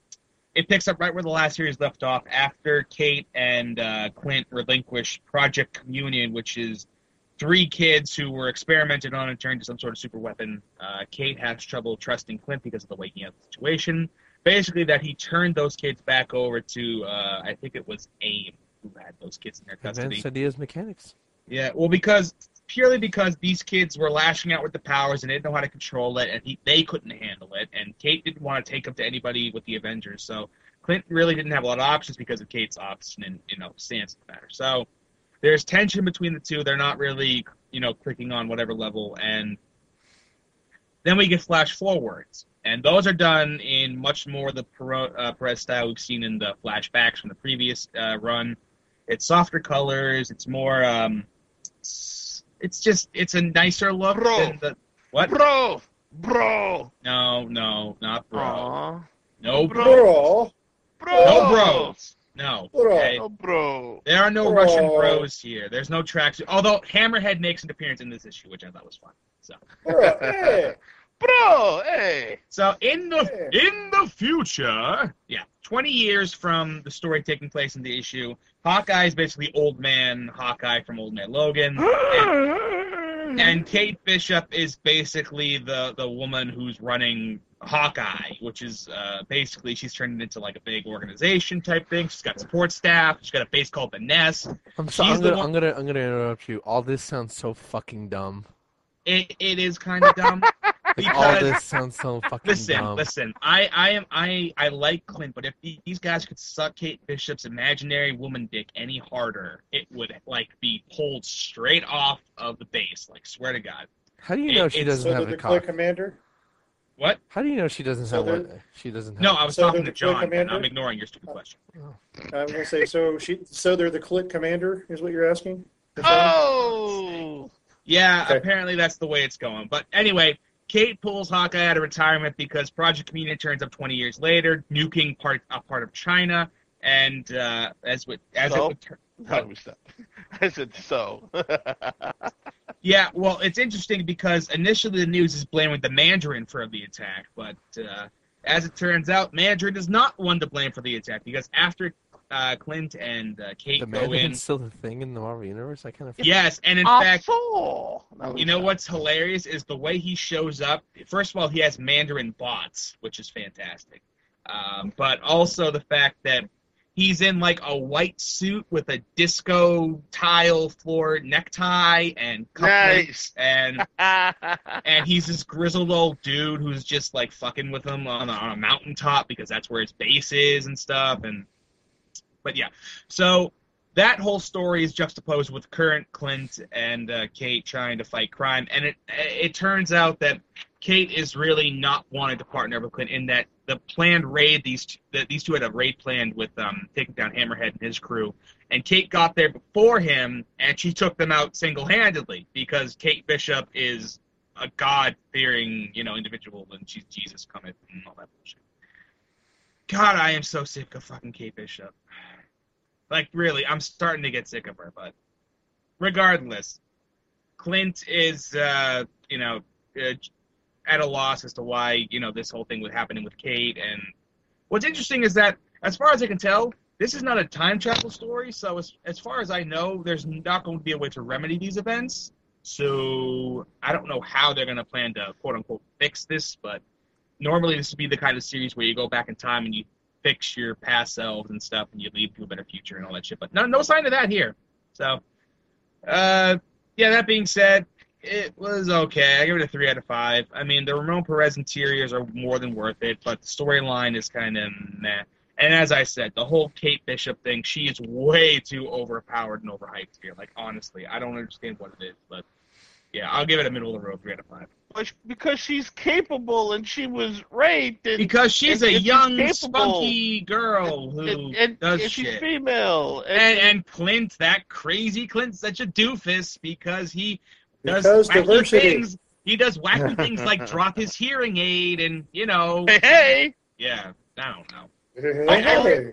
it picks up right where the last series left off after Kate and Clint relinquish Project Communion, which is 3 kids who were experimented on and turned into some sort of super weapon. Kate has trouble trusting Clint because of the way he handled the situation. Basically, that he turned those kids back over to, I think it was AIM, who had those kids in their custody. Advanced Ideas Mechanics. Yeah, well, purely because these kids were lashing out with the powers and they didn't know how to control it, and they couldn't handle it, and Kate didn't want to take them to anybody with the Avengers, so Clint really didn't have a lot of options because of Kate's obstinate, stance in the matter. So there's tension between the two. They're not really, clicking on whatever level, and then we get flash forwards, and those are done in much more the Perez style we've seen in the flashbacks from the previous run. It's softer colors. It's more. It's a nicer look than the what? Bro. No, not bro. Aww. No bro. Bro. No bros. No. Bro. Okay. Oh, bro. There are no Bro. Russian bros here. There's no tracksuit. Although Hammerhead makes an appearance in this issue, which I thought was fun. So. Bro. Hey. Bro, hey. So in the future, 20 years from the story taking place in the issue, Hawkeye is basically Old Man Hawkeye from Old Man Logan, and Kate Bishop is basically the woman who's running Hawkeye, which is basically she's turned it into like a big organization type thing. She's got support staff. She's got a base called the Nest. I'm gonna interrupt you. All this sounds so fucking dumb. It is kind of dumb. All this sounds so fucking dumb. Listen. I like Clint, but if these guys could suck Kate Bishop's imaginary woman dick any harder, it would be pulled straight off of the base. Swear to God. How do you know she doesn't So have did a the Click cock? Commander? What? How do you know she doesn't So have there- what? She doesn't have. No, I was So talking they're to the Click John, and Commander? I'm ignoring your stupid question. I was gonna say so they're the Click Commander is what you're asking? Oh. Yeah, Okay. apparently that's the way it's going. But anyway, Kate pulls Hawkeye out of retirement because Project Communion turns up 20 years later, nuking a part of China, and as it would turn. How do we stop? I said so. Yeah, well, it's interesting because initially the news is blaming the Mandarin for the attack, but as it turns out, Mandarin is not one to blame for the attack because after Clint and Kate The go in. Mandarin's still the thing in the Marvel Universe? I kind of. Yes, and in fact, No, you know what's hilarious is the way he shows up. First of all, he has Mandarin bots, which is fantastic. But also the fact that he's in a white suit with a disco tile floor necktie and cufflinks, Nice. and he's this grizzled old dude who's just fucking with him on a mountaintop because that's where his base is and stuff. But yeah, so that whole story is juxtaposed with current Clint and Kate trying to fight crime, and it turns out that Kate is really not wanting to partner with Clint in that the planned raid these two had a raid planned with taking down Hammerhead and his crew, and Kate got there before him, and she took them out single-handedly because Kate Bishop is a God-fearing individual, and she's Jesus cometh and all that bullshit. God, I am so sick of fucking Kate Bishop. Really, I'm starting to get sick of her, but regardless, Clint is, at a loss as to why, this whole thing was happening with Kate. And what's interesting is that, as far as I can tell, this is not a time travel story, so as far as I know, there's not going to be a way to remedy these events. So I don't know how they're going to plan to, quote-unquote, fix this, but normally this would be the kind of series where you go back in time and you fix your past selves and stuff, and you lead to a better future and all that shit. But no sign of that here. So, that being said, it was okay. I give it a 3 out of 5. I mean, the Ramon Perez interiors are more than worth it, but the storyline is kind of meh. And as I said, the whole Kate Bishop thing, she is way too overpowered and overhyped here. Honestly, I don't understand what it is, but yeah, I'll give it a middle of the road 3 out of 5. Because she's capable and she was raped. And, because she's a she's young, capable. spunky girl who does she's shit. female. And Clint, that crazy Clint's such a doofus because he does Because wacky diversity. things. He does wacky things like drop his hearing aid and, Hey, yeah, I don't know. Hey.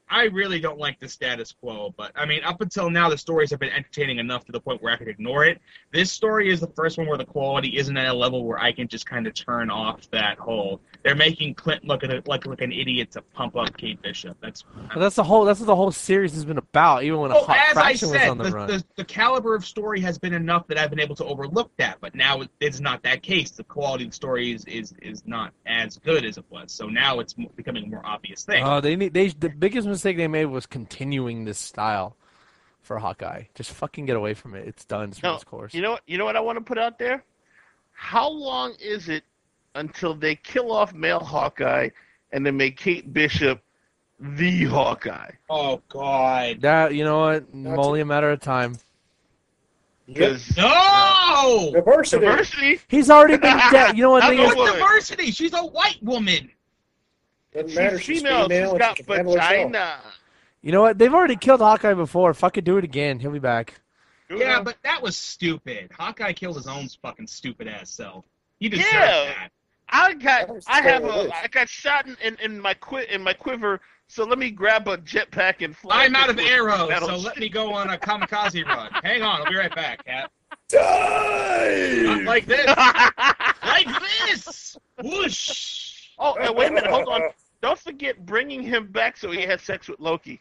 I really don't like the status quo, but I mean, up until now, the stories have been entertaining enough to the point where I could ignore it. This story is the first one where the quality isn't at a level where I can just kind of turn off that whole. They're making Clint look like an idiot to pump up Kate Bishop. That's That's what the whole series has been about. Even when a hot as I fraction was said, on the run. the caliber of story has been enough that I've been able to overlook that. But now it's not that case. The quality of the story is not as good as it was. So now it's becoming a more obvious thing. The biggest mistake they made was continuing this style for Hawkeye. Just fucking get away from it. It's done. It's run No, its course. you know what I want to put out there? How long is it until they kill off male Hawkeye and then make Kate Bishop the Hawkeye? Oh God! That, you know what? Only a matter of time. Because No! diversity. He's already been dead. You know what? I'll Thing go is, with What diversity? She's a white woman. Doesn't matter. She's female. She's and got she can handle herself. vagina. you know what? They've already killed Hawkeye before. Fucking do it again. He'll be back. Yeah, but that was stupid. Hawkeye killed his own fucking stupid ass self. He deserved Yeah. that. I got shot in my quiver. So let me grab a jetpack and fly. I'm out of arrows, That'll- so let me go on a kamikaze run. Hang on, I'll be right back, Cat. Die! Not like this. Like this. Whoosh. Oh, and wait a minute. Hold on. Don't forget bringing him back so he had sex with Loki.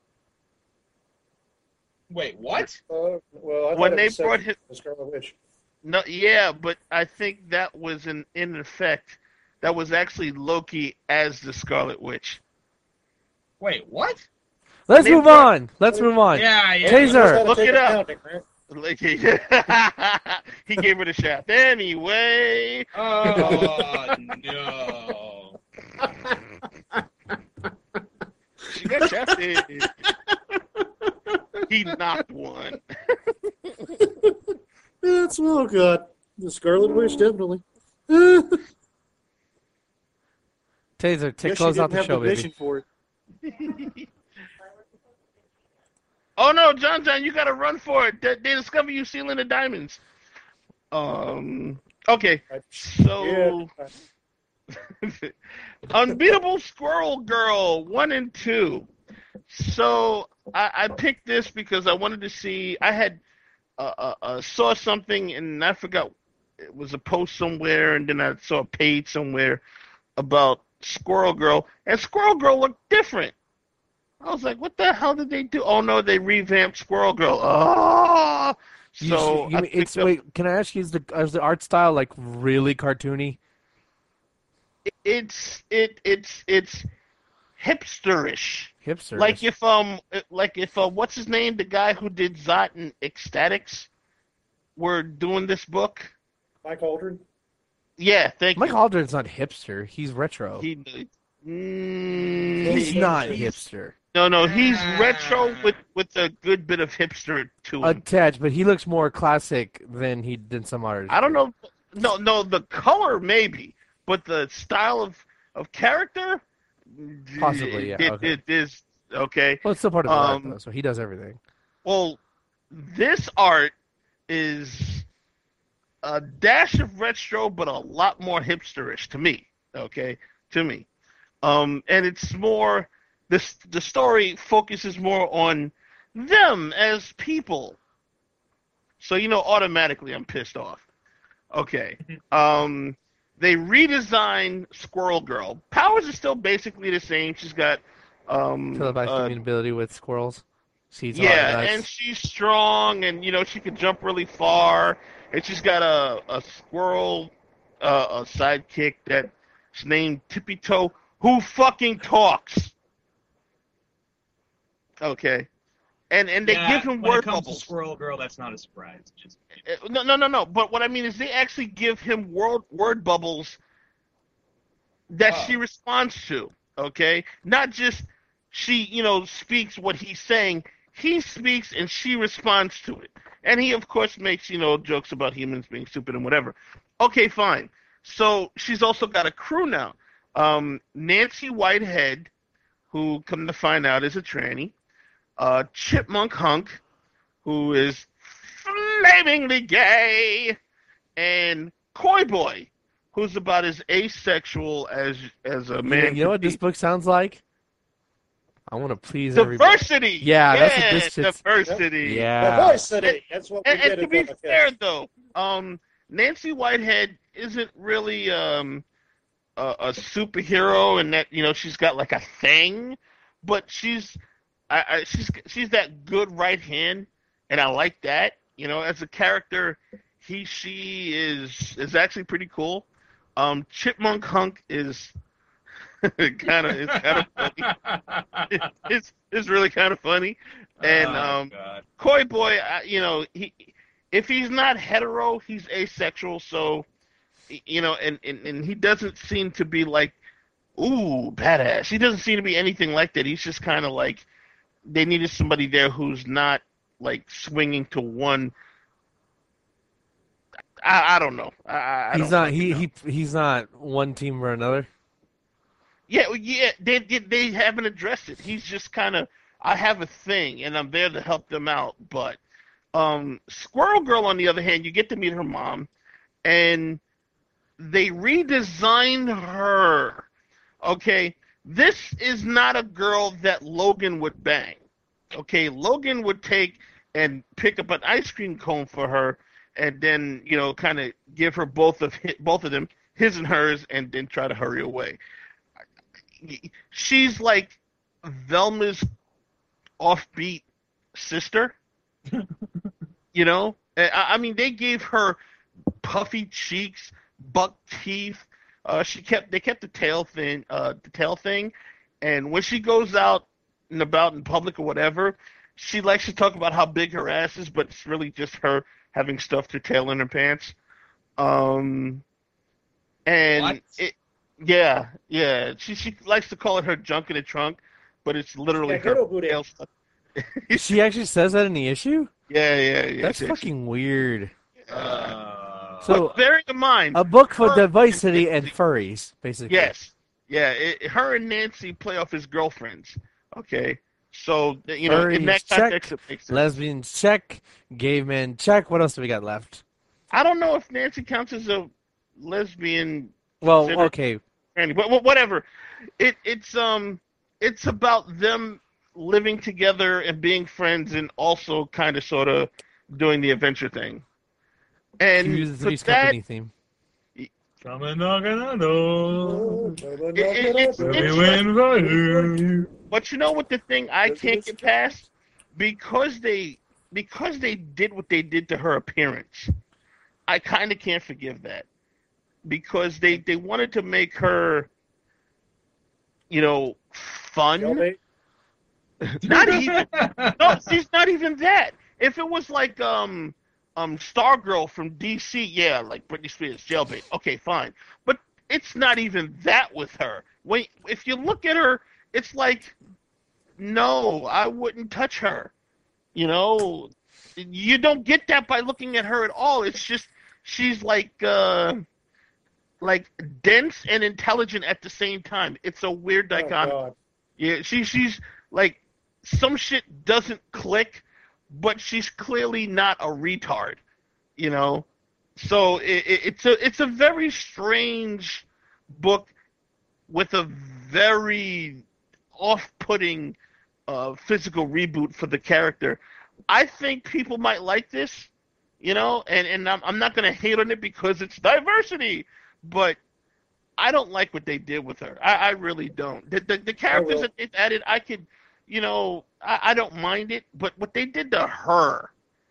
Wait, what? Well, I thought When it they was brought sex him, with Scarlet Witch. no, yeah, but I think that was in effect. That was actually Loki as the Scarlet Witch. Wait, what? Let's They move brought- on. Let's move on. Yeah, yeah. Taser. Look Take it up. pounding, right? Like, he gave her the shaft. Anyway, Oh no. she got shafted. He knocked one. That's, oh god, the Scarlet Witch definitely. Taser, Guess close she out didn't the have show, the vision baby. for it. Oh no, John, you gotta run for it. They discover you stealing the diamonds. Okay, so Yeah. Unbeatable Squirrel Girl 1 and 2. So I picked this because I wanted to see. I had saw something and I forgot, it was a post somewhere, and then I saw a page somewhere about Squirrel Girl, and Squirrel Girl looked different. I was like, what the hell did they do? Oh no, they revamped Squirrel Girl. Oh, so I picked up- Wait, can I ask you, is the art style like really cartoony? it's hipsterish. Hipster. Like if what's his name, the guy who did Zot and Ecstatics, were doing this book. Mike Aldrin. Yeah, thank Mike you. Aldrin's not hipster. He's retro. He's He's not hipster. No, he's retro with a good bit of hipster to him. Attached, but he looks more classic than some artists. I don't know. No, the color maybe, but the style of character, Possibly, yeah, okay. It is okay. Well, it's still part of the art, Um, though, so he does everything. Well, this art is a dash of retro, but a lot more hipsterish to me. Okay, to me, and it's more. The story focuses more on them as people. So automatically I'm pissed off. Okay. They redesigned Squirrel Girl. Powers is still basically the same. She's got Televised communicability with squirrels. Seeds. yeah, and she's strong, and she can jump really far, and she's got a squirrel a sidekick that's named Tippy Toe, who fucking talks. Okay, and they give him when word it comes bubbles. to Squirrel Girl, that's not a surprise. Just No. But what I mean is they actually give him word bubbles that she responds to. Okay, not just she, speaks what he's saying. He speaks and she responds to it. And he, of course, makes jokes about humans being stupid and whatever. Okay, fine. So she's also got a crew now. Nancy Whitehead, who, come to find out, is a tranny. Chipmunk Hunk, who is flamingly gay, and Koi Boy, who's about as asexual as a man. You know what could this be. book sounds like? I want to please everybody. Diversity. Yeah, that's what this shit's. diversity. Yeah. Diversity. That's what we And did to at be the fair, though, Nancy Whitehead isn't really a superhero, and that she's got like a thing, but she's that good right hand, and I like that. As a character, she is actually pretty cool. Chipmunk Hunk is kind of funny. It's really kind of funny, and God. Koi Boy, if he's not hetero, he's asexual. So, and he doesn't seem to be like, ooh, badass. He doesn't seem to be anything like that. He's just kind of like, they needed somebody there who's not like swinging to one. I don't know. He's not. He's not one team or another. Yeah. They haven't addressed it. He's just kind of, I have a thing, and I'm there to help them out. But Squirrel Girl, on the other hand, you get to meet her mom, and they redesigned her. Okay, this is not a girl that Logan would bang. Okay, Logan would take and pick up an ice cream cone for her, and then kind of give her both of them, his and hers, and then try to hurry away. She's like Velma's offbeat sister. I mean, they gave her puffy cheeks, buck teeth. They kept the tail thing, and when she goes out and about in public or whatever, she likes to talk about how big her ass is, but it's really just her having stuffed her tail in her pants. And What? yeah. She likes to call it her junk in the trunk, but it's literally Yeah, her Hero Booty. tail stuff. She actually says that in the issue. Yeah. That's fucking weird. Uh, So But bearing in mind, a book for her- diversity and furries, basically. yes, yeah, her and Nancy play off as girlfriends. Okay, so in that Furries, check. context, it makes sense. Lesbians check, gay men check. What else do we got left? I don't know if Nancy counts as a lesbian. Well, Consider- okay. But whatever. It's about them living together and being friends, and also kind of sort of doing the adventure thing. And Use the for Three's that, Company theme. Coming knocking on the door. it's but you know what the thing I can't get past? Because they did what they did to her appearance, I kind of can't forgive that. Because they wanted to make her, fun. Jailbait? Not even. No, she's not even that. If it was like Stargirl from DC, yeah, like Britney Spears, jailbait. Okay, fine. But it's not even that with her. If you look at her, it's like, no, I wouldn't touch her. You don't get that by looking at her at all. It's just she's like dense and intelligent at the same time. It's a weird Oh, dichotomy. God. Yeah, she's like, some shit doesn't click, but she's clearly not a retard, So it's a very strange book with a very off-putting physical reboot for the character. I think people might like this, and I'm not going to hate on it because it's diversity, but I don't like what they did with her. I really don't. The characters that they've added, I could. I don't mind it, but what they did to her,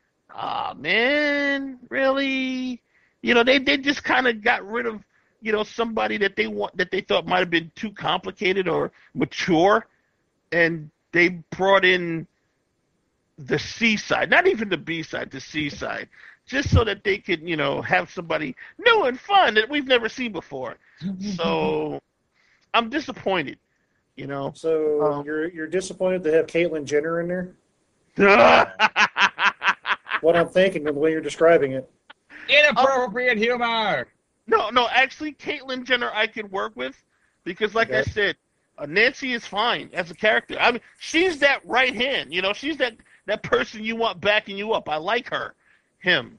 man, really? They just kind of got rid of, somebody that they thought might have been too complicated or mature, and they brought in the C side, not even the B side, the C side, just so that they could, have somebody new and fun that we've never seen before. So I'm disappointed. So you're disappointed to have Caitlyn Jenner in there? What I'm thinking of the way you're describing it. Inappropriate humor. No, actually, Caitlyn Jenner I could work with because, like I Okay. said, Nancy is fine as a character. I mean, she's that right hand. She's that person you want backing you up. I like her. Him.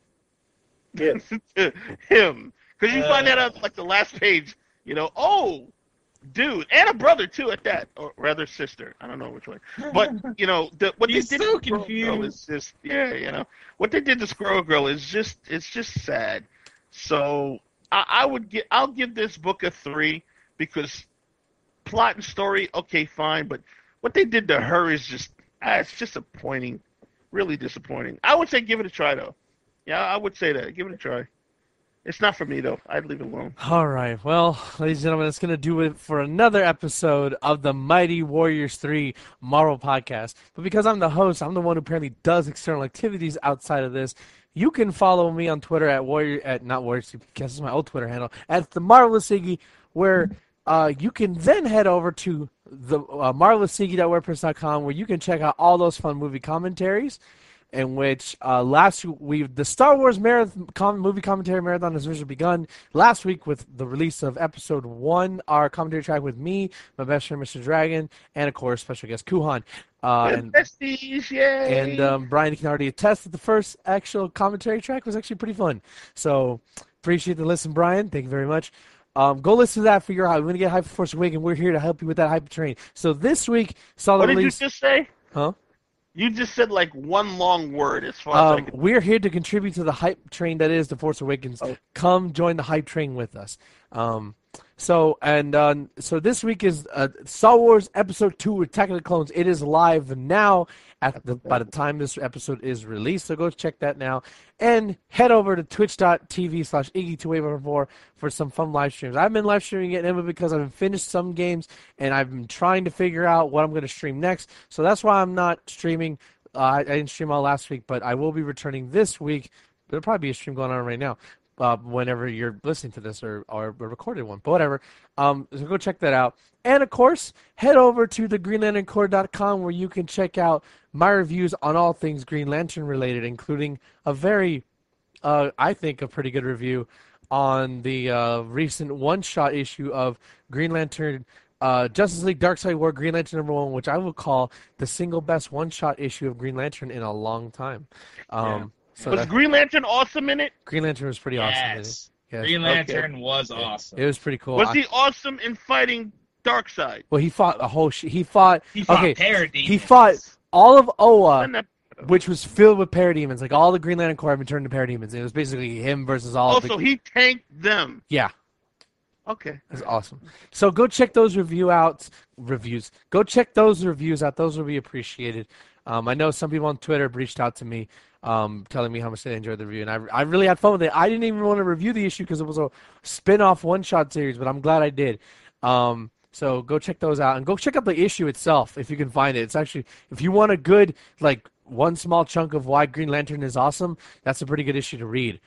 Yes. Him. Because you find that out like the last page. Oh, dude, and a brother too at that, or rather sister. I don't know which way. But what He's they did so to Squirrel Girl confused. is just what they did to Squirrel Girl is just sad. So I'll give this book a 3 because plot and story, okay, fine, but what they did to her is just it's disappointing, really disappointing. I would say give it a try though. Yeah, I would say that. Give it a try. It's not for me though. I'd leave it alone. All right. Well, ladies and gentlemen, that's going to do it for another episode of the Mighty Warriors 3 Marvel podcast. But because I'm the host, I'm the one who apparently does external activities outside of this. You can follow me on Twitter not Warriors 3 Podcast, is my old Twitter handle, at the Marvelous Iggy, where you can then head over to the marvelousiggy.wordpress.com, where you can check out all those fun movie commentaries. In which the Star Wars movie commentary marathon has officially begun last week with the release of episode 1, our commentary track with me, my best friend Mr. Dragon, and of course special guest Kuhan. And Besties, yay! And Brian can already attest that the first actual commentary track was actually pretty fun. So appreciate the listen, Brian. Thank you very much. Go listen to that for your hype. We're going to get hype for Force Awakens. We're here to help you with that hype train. So this week saw the What release. did you just say? Huh? You just said like one long word as far as I can. We're here to contribute to the hype train that is The Force Awakens. Oh. Come join the hype train with us. So this week is Star Wars Episode 2 Attack of the Clones. It is live now by the time this episode is released. So go check that now. And head over to twitch.tv/Iggy2844 for some fun live streams. I've been live streaming it because I've finished some games and I've been trying to figure out what I'm going to stream next. So that's why I'm not streaming. I didn't stream all last week, but I will be returning this week. There'll probably be a stream going on right now. Whenever you're listening to this or a recorded one, but whatever. So go check that out. And of course, head over to thegreenlanterncorps.com where you can check out my reviews on all things Green Lantern related, including a very, I think, a pretty good review on the recent one-shot issue of Green Lantern Justice League Darkseid War Green Lantern #1, which I will call the single best one-shot issue of Green Lantern in a long time. So was Green Lantern awesome in it? Green Lantern was pretty awesome. In it. Yes. Yes. Green Lantern was awesome. It was pretty cool. Was he awesome in fighting Darkseid? Well, he fought a whole. He fought. He fought okay. Parademons. He fought all of Oa, And that- which was filled with parademons. Like all the Green Lantern Corps had been turned into parademons. It was basically him versus all. so he tanked them. Yeah. Okay. That's awesome. So go check those reviews. Go check those reviews out. Those will be appreciated. I know some people on Twitter reached out to me telling me how much they enjoyed the review, and I really had fun with it. I didn't even want to review the issue because it was a spin-off one-shot series, but I'm glad I did. So go check those out, and go check out the issue itself if you can find it. It's actually, if you want a good, like, one small chunk of why Green Lantern is awesome, that's a pretty good issue to read.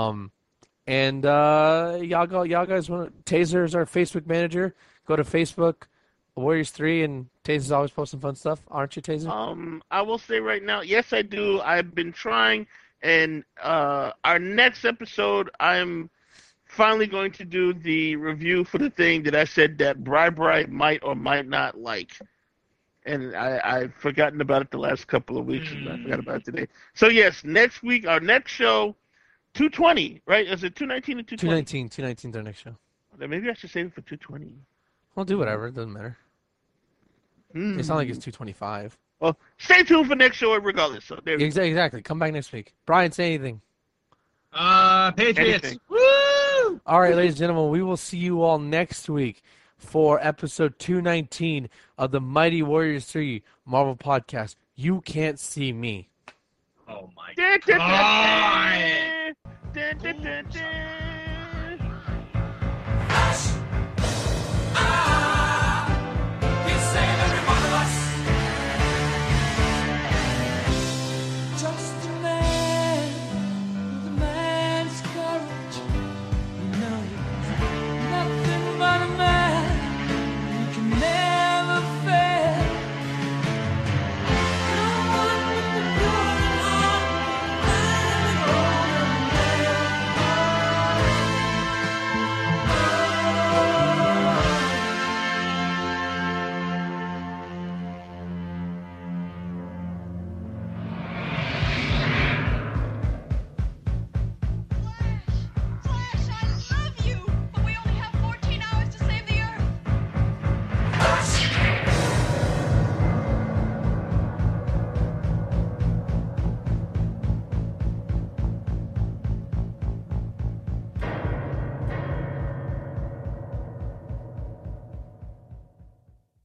And y'all guys want Taser is our Facebook manager. Go to Facebook, Warriors 3, and Taser's always posting fun stuff, aren't you, Taser? I will say right now, yes, I do. I've been trying, and our next episode, I'm finally going to do the review for the thing that I said that Bri might or might not like. And I've forgotten about it the last couple of weeks, and I forgot about it today. So, yes, next week, our next show, 220, right? Is it 219 or 220? 219 is our next show. Maybe I should save it for 220. We'll do whatever. It doesn't matter. It's not like it's 225. Well, stay tuned for next show regardless. So there we go. Exactly. Come back next week. Brian, say anything. Patriots. Anything. Woo! All right, ladies and gentlemen, we will see you all next week for episode 219 of the Mighty Warriors 3 Marvel Podcast. You can't see me. Oh my Dun, god. dun, dun, dun, dun.